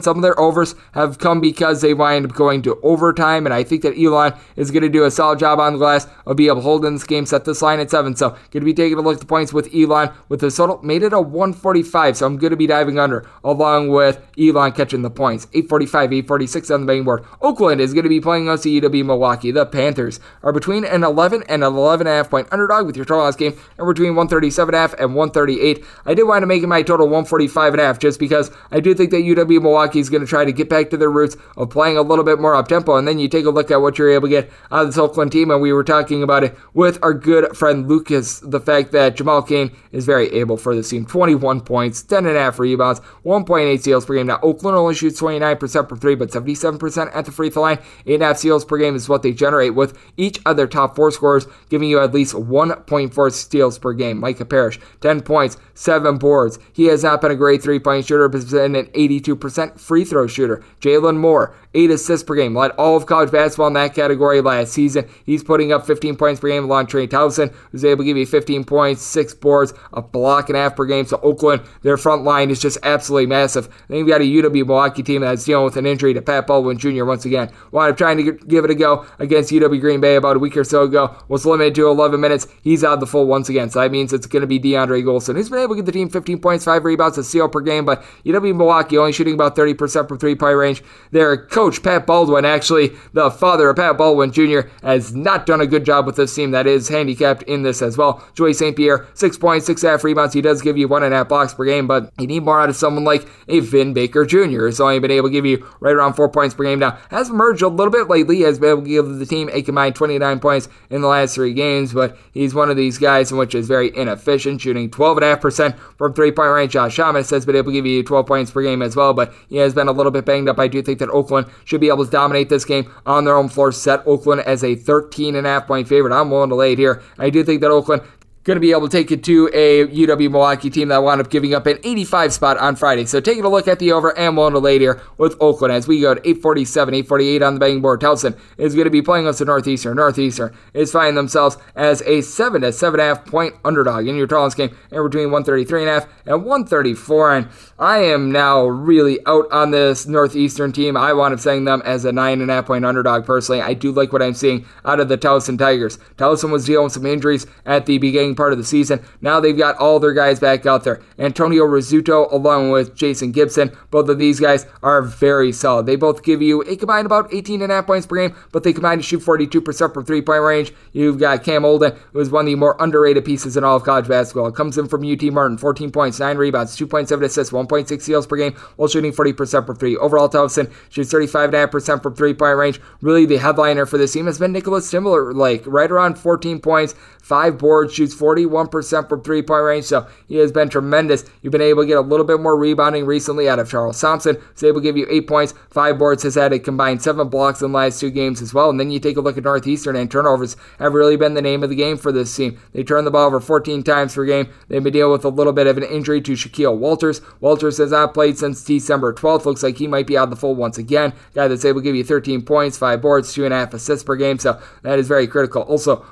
some of their overs have come because they wind up going to overtime, and I think that Elon is going to do a solid job on the glass of being able to hold in this game, set this line at 7. So going to be taking a look at the points with Elon with the total, made it a 145. So I'm going to be diving under along with Elon catching the points. 845, 846 on the betting board. Oakland is going to be playing against the UW-Milwaukee. The Panthers are between an 11 and an 11.5 point underdog with your total on this game, and between 137.5 and 138. I did wind up making my total 145.5 just because I do think that UW-Milwaukee is going to try to get back to their roots of playing a little bit more up-tempo, and then you take a look at what you're able to get out of this Oakland team, and we were talking about it with our good friend Lucas, the fact that Jamal Cain is very able for this team. 21 points, 10.5 rebounds, 1.8 steals per game. Now, Oakland only shoots 29% from 3, but 77% at the free throw line. 8.5 steals per game is what they generate, with each of their top 4 scorers giving you at least 1.4 steals per game. Micah Parrish, 10 points, 7 boards. He has not been a great three-point shooter, but has been an 82% free throw shooter. Jalen Moore, 8 assists per game. Led all of college basketball in that category last season. He's putting up 15 points per game along Trey Towson, who's able to give you 15 points, 6 boards, a block and a half per game. So Oakland, their front line is just absolutely massive. Then you've got a UW-Milwaukee team that's dealing with an injury to Pat Baldwin Jr. once again. Wound up trying to give it a go against UW-Green Bay about a week or so ago. Was limited to 11 minutes. He's out the full once again. So that means it's going to be DeAndre Golson, who's been able to give the team 15 points, 5 rebounds, a steal per game. But UW-Milwaukee only shooting about 30% from three-point range. Their coach, Pat Baldwin, actually the father of Pat Baldwin Jr., has not done a good job with this team that is handicapped in this as well. Joey St. Pierre, 6 points, 6.5 rebounds. He does give you 1.5 blocks per game, but you need more out of someone like a Vin Baker Jr., who's only been able to give you right around 4 points per game. Now, has emerged a little bit lately, has been able to give the team a combined 29 points in the last 3 games, but he's one of these guys in which is very inefficient, shooting 12.5% from three-point range. Josh Thomas has been able to give you 12 points per game as well, but he has been a little bit banged up. I do think that Oakland should be able to dominate this game on their own floor, set Oakland as a 13.5 point favorite. I'm willing to lay it here. I do think that Oakland going to be able to take it to a UW-Milwaukee team that wound up giving up an 85 spot on Friday. So taking a look at the over and willing to lay it here with Oakland as we go to 847, 848 on the betting board. Towson is going to be playing us to Northeastern. Northeastern is finding themselves as a 7 to 7.5 point underdog in your total game, and between 133.5 and 134. And I am now really out on this Northeastern team. I wound up saying them as a 9.5 point underdog personally. I do like what I'm seeing out of the Towson Tigers. Towson was dealing with some injuries at the beginning part of the season. Now they've got all their guys back out there. Antonio Rizzuto along with Jason Gibson. Both of these guys are very solid. They both give you a combined about 18.5 points per game, but they combine to shoot 42% from three-point range. You've got Cam Olden, who is one of the more underrated pieces in all of college basketball. It comes in from UT Martin, 14 points, 9 rebounds, 2.7 assists, 1.6 steals per game, while shooting 40% from 3. Overall, Towson shoots 35.5% from three-point range. Really, the headliner for this team has been Nicholas Timberlake, right around 14 points, 5 boards, shoots 41% from three-point range, so he has been tremendous. You've been able to get a little bit more rebounding recently out of Charles Thompson, who's able to give you 8 points, 5 boards, has had a combined 7 blocks in the last 2 games as well. And then you take a look at Northeastern, and turnovers have really been the name of the game for this team. They turn the ball over 14 times per game. They've been dealing with a little bit of an injury to Shaquille Walters. Walters has not played since December 12th. Looks like he might be out the full once again. Guy that's able to give you 13 points, 5 boards, 2.5 assists per game, so that is very critical. Also,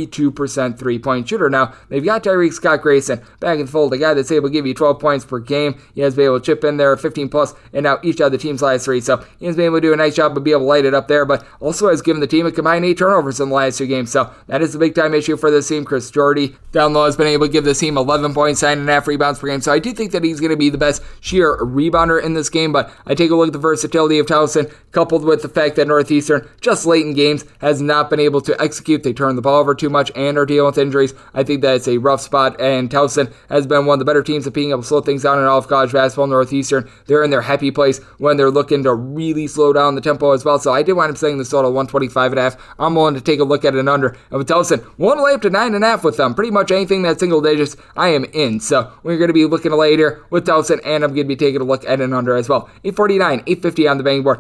42% three-point shooter. Now, they've got Tyreek Scott Grayson back in the fold, a guy that's able to give you 12 points per game. He has been able to chip in there 15 plus, and now each of the team's last 3. So he has been able to do a nice job of being able to light it up there, but also has given the team a combined 8 turnovers in the last 2 games. So that is a big-time issue for this team. Chris Jordy down low has been able to give this team 11 points, 9.5 rebounds per game. So I do think that he's going to be the best sheer rebounder in this game, but I take a look at the versatility of Towson, coupled with the fact that Northeastern, just late in games, has not been able to execute. They turn the ball over too much and are dealing with injuries. I think that it's a rough spot, and Towson has been one of the better teams at being able to slow things down in all of college basketball. Northeastern, they're in their happy place when they're looking to really slow down the tempo as well. So I did wind up saying this total 125.5. I'm willing to take a look at an under. And with Towson, one lay up to 9.5 with them. Pretty much anything that's single digits, I am in. So we're going to be looking to lay it here with Towson, and I'm going to be taking a look at an under as well. 849, 850 on the betting board.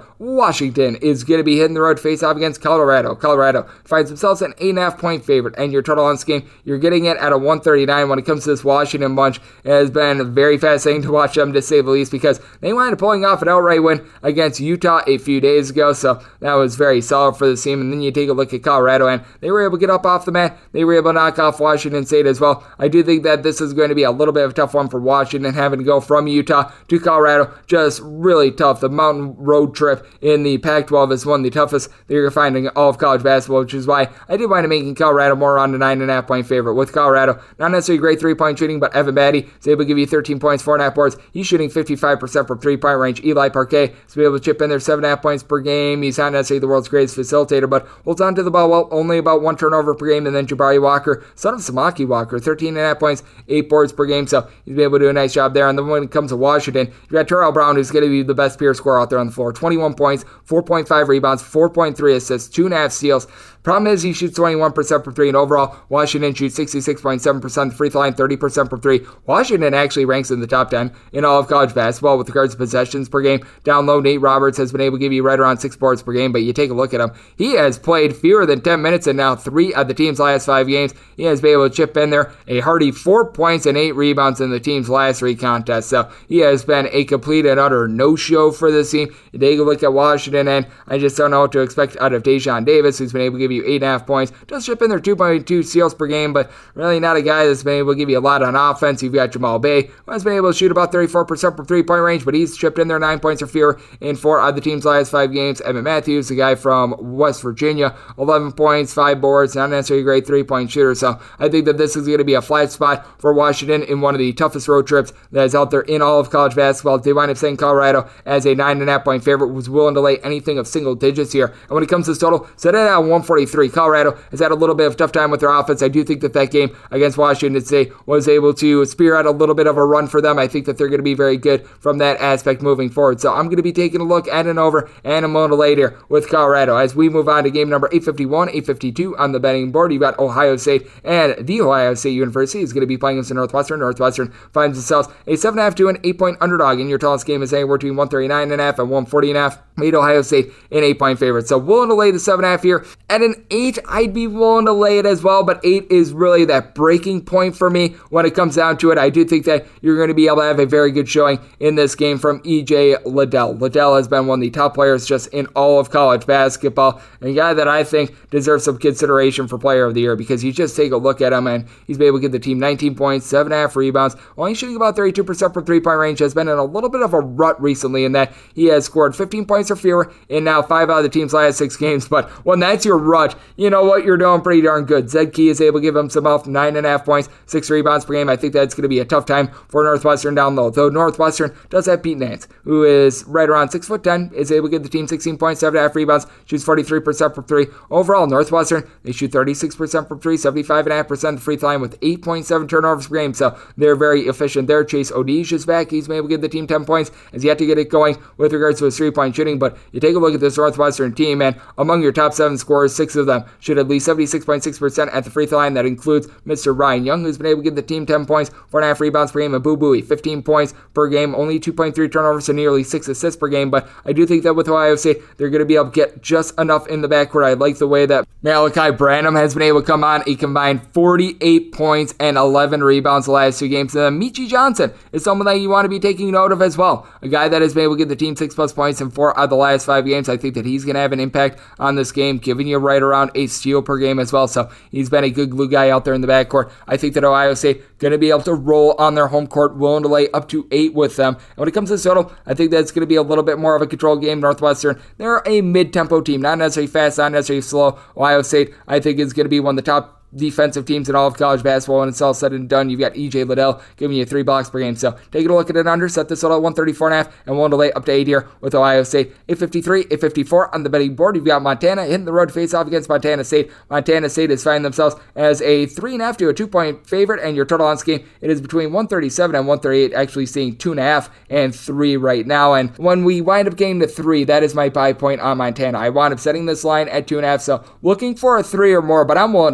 Washington is going to be hitting the road face-off against Colorado. Colorado finds themselves an 8.5-point favorite, and your total on this game, you're getting it at a 139. When it comes to this Washington bunch, it has been very fascinating to watch them, to say the least, because they wound up pulling off an outright win against Utah a few days ago, so that was very solid for the team. And then you take a look at Colorado, and they were able to get up off the mat. They were able to knock off Washington State as well. I do think that this is going to be a little bit of a tough one for Washington, having to go from Utah to Colorado. Just really tough. The mountain road trip in the Pac-12 is one of the toughest that you're going to find in all of college basketball, which is why I did wind up making Colorado more around a 9.5-point favorite. With Colorado, not necessarily great three-point shooting, but Evan Batty is able to give you 13 points, 4.5 boards. He's shooting 55% from three-point range. Eli Parquet is able to chip in there 7.5 points per game. He's not necessarily the world's greatest facilitator, but holds on to the ball well, only about 1 turnover per game. And then Jabari Walker, son of Samaki Walker, 13.5 points, 8 boards per game. So he's been able to do a nice job there. And then when it comes to Washington, you've got Terrell Brown, who's going to be the best pure scorer out there on the floor. 21 points, 4.5 rebounds, 4.3 assists, 2.5 steals. Problem is, he shoots 21% from 3, and overall, Washington shoots 66.7% the free throw line, 30% from 3. Washington actually ranks in the top 10 in all of college basketball with regards to possessions per game. Down low, Nate Roberts has been able to give you right around 6 boards per game, but you take a look at him. He has played fewer than 10 minutes in now 3 of the team's last 5 games. He has been able to chip in there a hearty 4 points and 8 rebounds in the team's last 3 contests. So he has been a complete and utter no-show for this team. You take a look at Washington, and I just don't know what to expect out of Dejon Davis, who's been able to give you 8.5 points. Does chip in there 2.2 steals per game, but really not a guy that's been able to give you a lot on offense. You've got Jamal Bay, who has been able to shoot about 34% from three-point range, but he's chipped in there 9 points or fewer in 4 of the team's last 5 games. Emmett Matthews, the guy from West Virginia, 11 points, 5 boards, not necessarily a great three-point shooter. So I think that this is going to be a flat spot for Washington in one of the toughest road trips that is out there in all of college basketball. They wind up saying Colorado as a 9.5-point favorite, was willing to lay anything of single digits here. And when it comes to this total, set it at 143. Colorado has had a little bit of a tough time with their offense. I do think that game against Washington State was able to spearhead a little bit of a run for them. I think that they're going to be very good from that aspect moving forward. So I'm going to be taking a look at an over and I'm willing to lay here with Colorado. As we move on to game number 851, 852 on the betting board, you've got Ohio State, and the Ohio State University is going to be playing against Northwestern. Northwestern finds themselves a 7.5 to an 8-point underdog, and your tallest game is anywhere between 139.5 and 140.5. Made Ohio State an 8-point favorite. So willing to lay the 7.5 here. At an 8, I'd be willing to lay it as well, but 8 is really that breaking point for me when it comes down to it. I do think that you're going to be able to have a very good showing in this game from E.J. Liddell. Liddell has been one of the top players just in all of college basketball, and a guy that I think deserves some consideration for Player of the Year, because you just take a look at him and he's been able to give the team 19 points, 7.5 rebounds, while he's shooting about 32% from three-point range. Has been in a little bit of a rut recently in that he has scored 15 points or fewer in now 5 out of the team's last 6 games, but when that's your rut, you know what, you're doing pretty darn good. Zed Key is able to give himself 9.5 points, 6 rebounds per game. I think that's going to be a tough time for Northwestern down low, though Northwestern does have Pete Nance, who is right around 6'10", is able to give the team 16 points, 7.5 rebounds, shoots 43% from 3. Overall, Northwestern, they shoot 36% from 3, 75.5% free throw line with 8.7 turnovers per game, so they're very efficient there. Chase Odish is back. He's been able to give the team 10 points, has yet to get it going with regards to his three-point shooting, but you take a look at this Northwestern team, and among your top 7 scorers, 6 of them shoot at least 76.6% at the free throw line. That includes Mr. Ryan Young, who's been able to give the team 10 points, 4.5 rebounds per game, and Boo Buie, 15 points per game, only 2.3 turnovers, so nearly 6 assists per game. But I do think that with Ohio State, they're going to be able to get just enough in the backcourt. I like the way that Malachi Branham has been able to come on. He combined 48 points and 11 rebounds the last 2 games. And then Michi Johnson is someone that you want to be taking note of as well. A guy that has been able to give the team 6+ points in 4 out of the last 5 games. I think that he's going to have an impact on this game, giving you right around a steal per game as well. So he's been a good glue guy out there in the backcourt. I think that Ohio State going to be able to roll on their home court, willing to lay up to 8 with them. And when it comes to the total, I think that's going to be a little bit more of a control game. Northwestern, they're a mid-tempo team, not necessarily fast, not necessarily slow. Ohio State, I think, is going to be one of the top defensive teams in all of college basketball. When it's all said and done, you've got E.J. Liddell giving you 3 blocks per game. So taking a look at it under, set this total at 134.5 and willing to lay up to 8 here with Ohio State. 853, 854 on the betting board. You've got Montana hitting the road to face off against Montana State. Montana State is finding themselves as a 3.5 to a 2-point favorite, and your total on this game, it is between 137 and 138, actually seeing 2.5 and 3 right now. And when we wind up getting to 3, that is my buy point on Montana. I wound up setting this line at 2.5, so looking for a 3 or more, but I'm willing to take Montana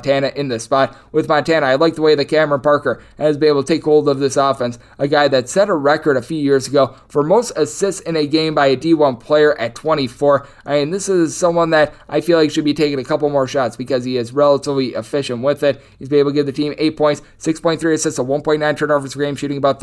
Montana in this spot. With Montana, I like the way that Cameron Parker has been able to take hold of this offense, a guy that set a record a few years ago for most assists in a game by a D1 player at 24. This is someone that I feel like should be taking a couple more shots because he is relatively efficient with it. He's been able to give the team 8 points, 6.3 assists, a 1.9 turnovers per game, shooting about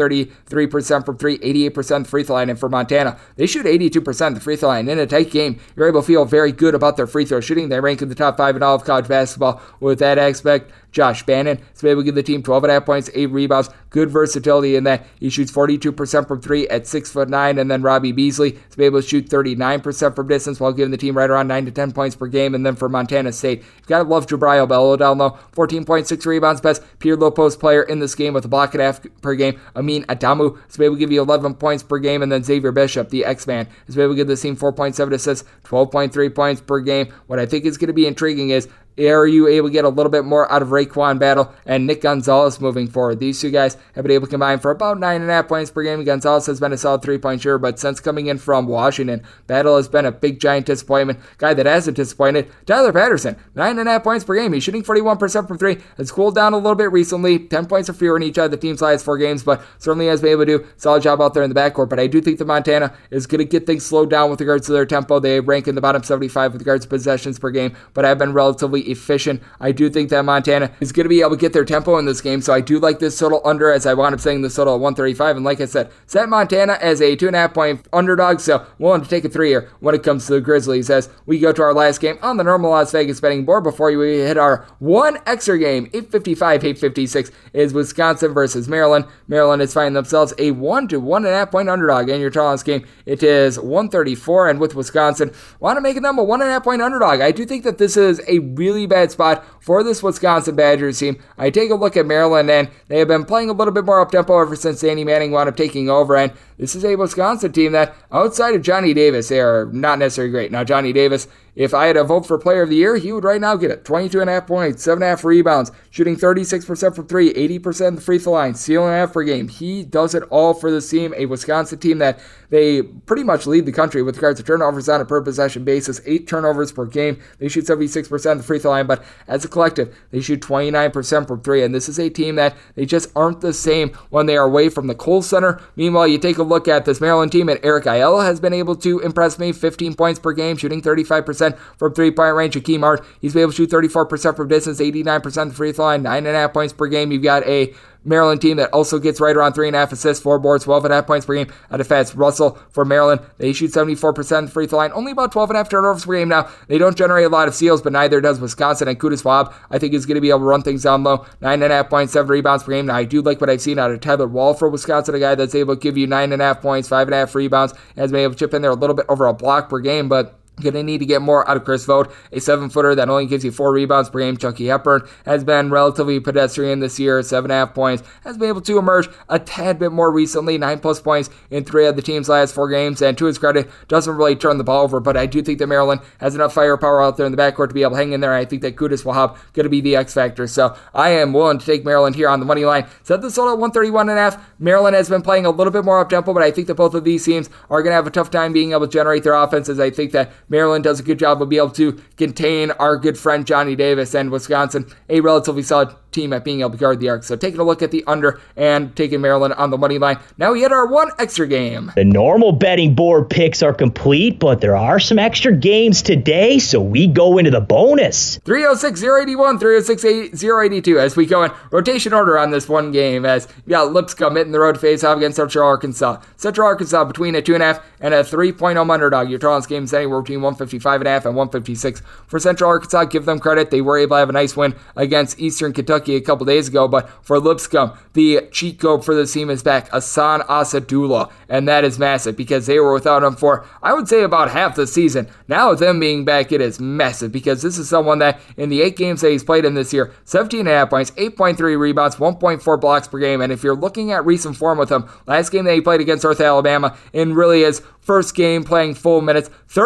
33% from 3, 88% free throw line. And for Montana, they shoot 82% the free throw line. In a tight game, you're able to feel very good about their free throw shooting. They rank in the top 5 in all of college basketball. With that aspect, Josh Bannon has been able to give the team 12.5 points, 8 rebounds, good versatility in that he shoots 42% from 3 at 6'9", and then Robbie Beasley has been able to shoot 39% from distance while giving the team right around 9 to 10 points per game. And then for Montana State, you've got to love Jabril Bello down low, 14.6 rebounds, best pure low post player in this game with a block and a half per game. Amin Adamu has been able to give you 11 points per game, and then Xavier Bishop, the X-Man, has been able to give the team 4.7 assists, 12.3 points per game. What I think is going to be intriguing is, are you able to get a little bit more out of Raekwon Battle and Nick Gonzalez moving forward? These two guys have been able to combine for about 9.5 points per game. Gonzalez has been a solid 3-point shooter, but since coming in from Washington, Battle has been a big, giant disappointment. Guy that hasn't disappointed, Tyler Patterson, 9.5 points per game. He's shooting 41% from 3. It's cooled down a little bit recently, 10 points or fewer in each of the team's last 4 games, but certainly has been able to do a solid job out there in the backcourt. But I do think that Montana is going to get things slowed down with regards to their tempo. They rank in the bottom 75 with regards to possessions per game, but have been relatively efficient. I do think that Montana is going to be able to get their tempo in this game, so I do like this total under, as I wound up saying this total at 135. And like I said, set Montana as a 2.5 point underdog, so willing to take a 3 here when it comes to the Grizzlies as we go to our last game on the normal Las Vegas betting board before we hit our one extra game. 855, 856 is Wisconsin versus Maryland. Maryland is finding themselves a 1 to 1.5 point underdog in your total on this game. It is 134, and with Wisconsin, want to make them a 1.5 point underdog. I do think that this is a really bad spot for this Wisconsin Badgers team. I take a look at Maryland, and they have been playing a little bit more up-tempo ever since Danny Manning wound up taking over, and this is a Wisconsin team that, outside of Johnny Davis, they are not necessarily great. Now, Johnny Davis, if I had to vote for Player of the Year, he would right now get it. 22.5 points, 7.5 rebounds, shooting 36% from 3, 80% of the free throw line, stealing half per game. He does it all for this team, a Wisconsin team that they pretty much lead the country with regards to turnovers on a per possession basis, 8 turnovers per game. They shoot 76% of the free throw line, but as a collective, they shoot 29% from 3, and this is a team that they just aren't the same when they are away from the Kohl Center. Meanwhile, you take a look at this Maryland team, and Eric Ayala has been able to impress me, 15 points per game, shooting 35% from 3-point range. Akeem Hart, he's been able to shoot 34% from distance, 89% of the free throw line, 9.5 points per game. You've got a Maryland team that also gets right around 3.5 assists, 4 boards, 12.5 points per game out of Fats Russell for Maryland. They shoot 74% of the free throw line, only about 12.5 turnovers per game. Now, they don't generate a lot of steals, but neither does Wisconsin. And Qudus Wahab, I think, is going to be able to run things down low. 9.5 points, 7 rebounds per game. Now, I do like what I've seen out of Tyler Wall for Wisconsin, a guy that's able to give you 9.5 points, 5.5 rebounds, has been able to chip in there a little bit over a block per game, but going to need to get more out of Chris Vogt, a 7-footer that only gives you 4 rebounds per game. Chucky Hepburn has been relatively pedestrian this year, 7.5 points, has been able to emerge a tad bit more recently, 9+ points in 3 of the team's last 4 games, and to his credit, doesn't really turn the ball over, but I do think that Maryland has enough firepower out there in the backcourt to be able to hang in there. I think that Qudus Wahab going to be the X factor, so I am willing to take Maryland here on the money line. Set this total at 131.5. Maryland has been playing a little bit more up-tempo, but I think that both of these teams are going to have a tough time being able to generate their offenses. I think that Maryland does a good job of being able to contain our good friend Johnny Davis, and Wisconsin, a relatively solid team at being able to guard the arc. So taking a look at the under and taking Maryland on the money line. Now we hit our one extra game. The normal betting board picks are complete, but there are some extra games today, so we go into the bonus. 306-081, 306-082 as we go in rotation order on this one game, as we got Lipscomb hitting the road to face off against Central Arkansas. Central Arkansas between a 2.5 and a 3-point home underdog. Your total on this game is anywhere between 155.5 and 156. For Central Arkansas, give them credit. They were able to have a nice win against Eastern Kentucky a couple days ago, but for Lipscomb, the cheat code for this team is back, Hassan Asadullah, and that is massive because they were without him for, I would say, about half the season. Now with them being back, it is massive because this is someone that in the 8 games that he's played in this year, 17.5 points, 8.3 rebounds, 1.4 blocks per game, and if you're looking at recent form with him, last game that he played against North Alabama, in really his first game playing full minutes, 30 points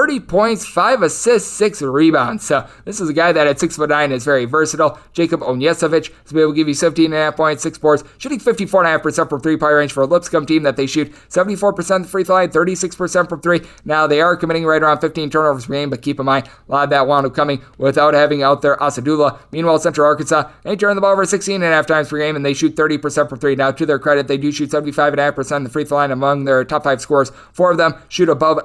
points, 5 assists, 6 rebounds. So this is a guy that at 6'9" is very versatile. Jacob Onyesovic is able to give you 17.5 points, 6 boards, shooting 54.5% from three-point range for a Lipscomb team that they shoot 74% the free throw line, 36% from three. Now they are committing right around 15 turnovers per game, but keep in mind, a lot of that wound up coming without having out there Asadullah. Meanwhile, Central Arkansas, they turn the ball over 16.5 times per game, and they shoot 30% from three. Now, to their credit, they do shoot 75.5% the free throw line among their top 5 scorers. 4 of them shoot above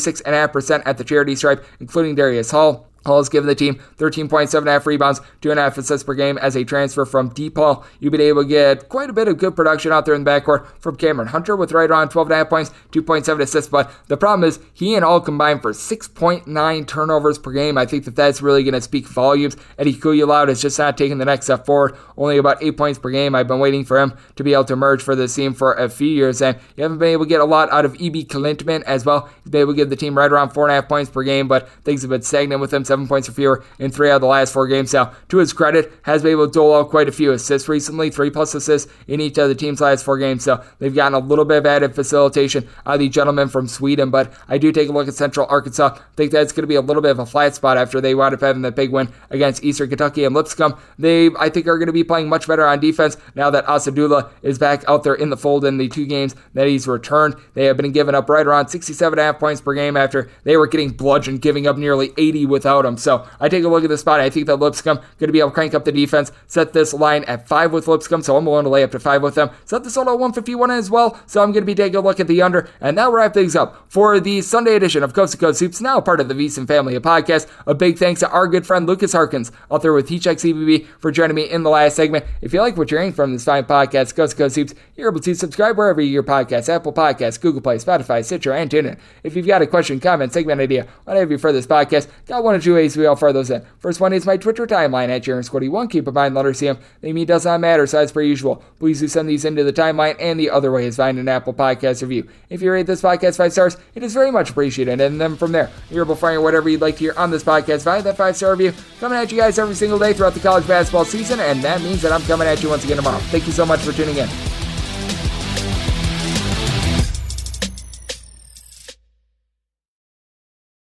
76.5% at the charity stripe, including Darius Hall. Hall has given the team 13 points, 7.5 rebounds, 2.5 assists per game as a transfer from DePaul. You've been able to get quite a bit of good production out there in the backcourt from Cameron Hunter with right around 12.5 points, 2.7 assists, but the problem is he and Hall combined for 6.9 turnovers per game. I think that's really going to speak volumes. Eddie Kuyaloud has just not taken the next step forward, only about 8 points per game. I've been waiting for him to be able to emerge for this team for a few years, and you haven't been able to get a lot out of E.B. Klintman as well. He's been able to give the team right around 4.5 points per game, but things have been stagnant with him, 7 points or fewer in 3 out of the last 4 games. Now, to his credit, has been able to dole out quite a few assists recently, 3+ assists in each of the team's last 4 games, so they've gotten a little bit of added facilitation out of the gentleman from Sweden, but I do take a look at Central Arkansas. I think that's going to be a little bit of a flat spot after they wound up having that big win against Eastern Kentucky and Lipscomb. They, I think, are going to be playing much better on defense now that Asadullah is back out there in the fold in the 2 games that he's returned. They have been giving up right around 67.5 points per game after they were getting bludgeoned, giving up nearly 80 without him. So I take a look at the spot. I think that Lipscomb going to be able to crank up the defense, set this line at 5 with Lipscomb, so I'm willing to lay up to 5 with them. Set this total at 151 as well, so I'm going to be taking a look at the under, and that'll wrap things up for the Sunday edition of Coast to Coast Hoops, now part of the VSiN family of podcasts. A big thanks to our good friend Lucas Harkins out there with T-Check CBB for joining me in the last segment. If you like what you're hearing from this fine podcast, Coast to Coast Hoops, you're able to subscribe wherever you hear podcasts, Apple Podcasts, Google Play, Spotify, Stitcher, and TuneIn. If you've got a question, comment, segment idea, whatever you for this podcast, got 1 or 2 ways we all fire those in. First one is my Twitter timeline at JaronSquarty1. Keep in mind, letter CM. The me does not matter, so as per usual, please do send these into the timeline, and the other way is find an Apple Podcast review. If you rate this podcast 5 stars, it is very much appreciated, and then from there, you're able to find whatever you'd like to hear on this podcast via that 5-star review, coming at you guys every single day throughout the college basketball season, and that means that I'm coming at you once again tomorrow. Thank you so much for tuning in.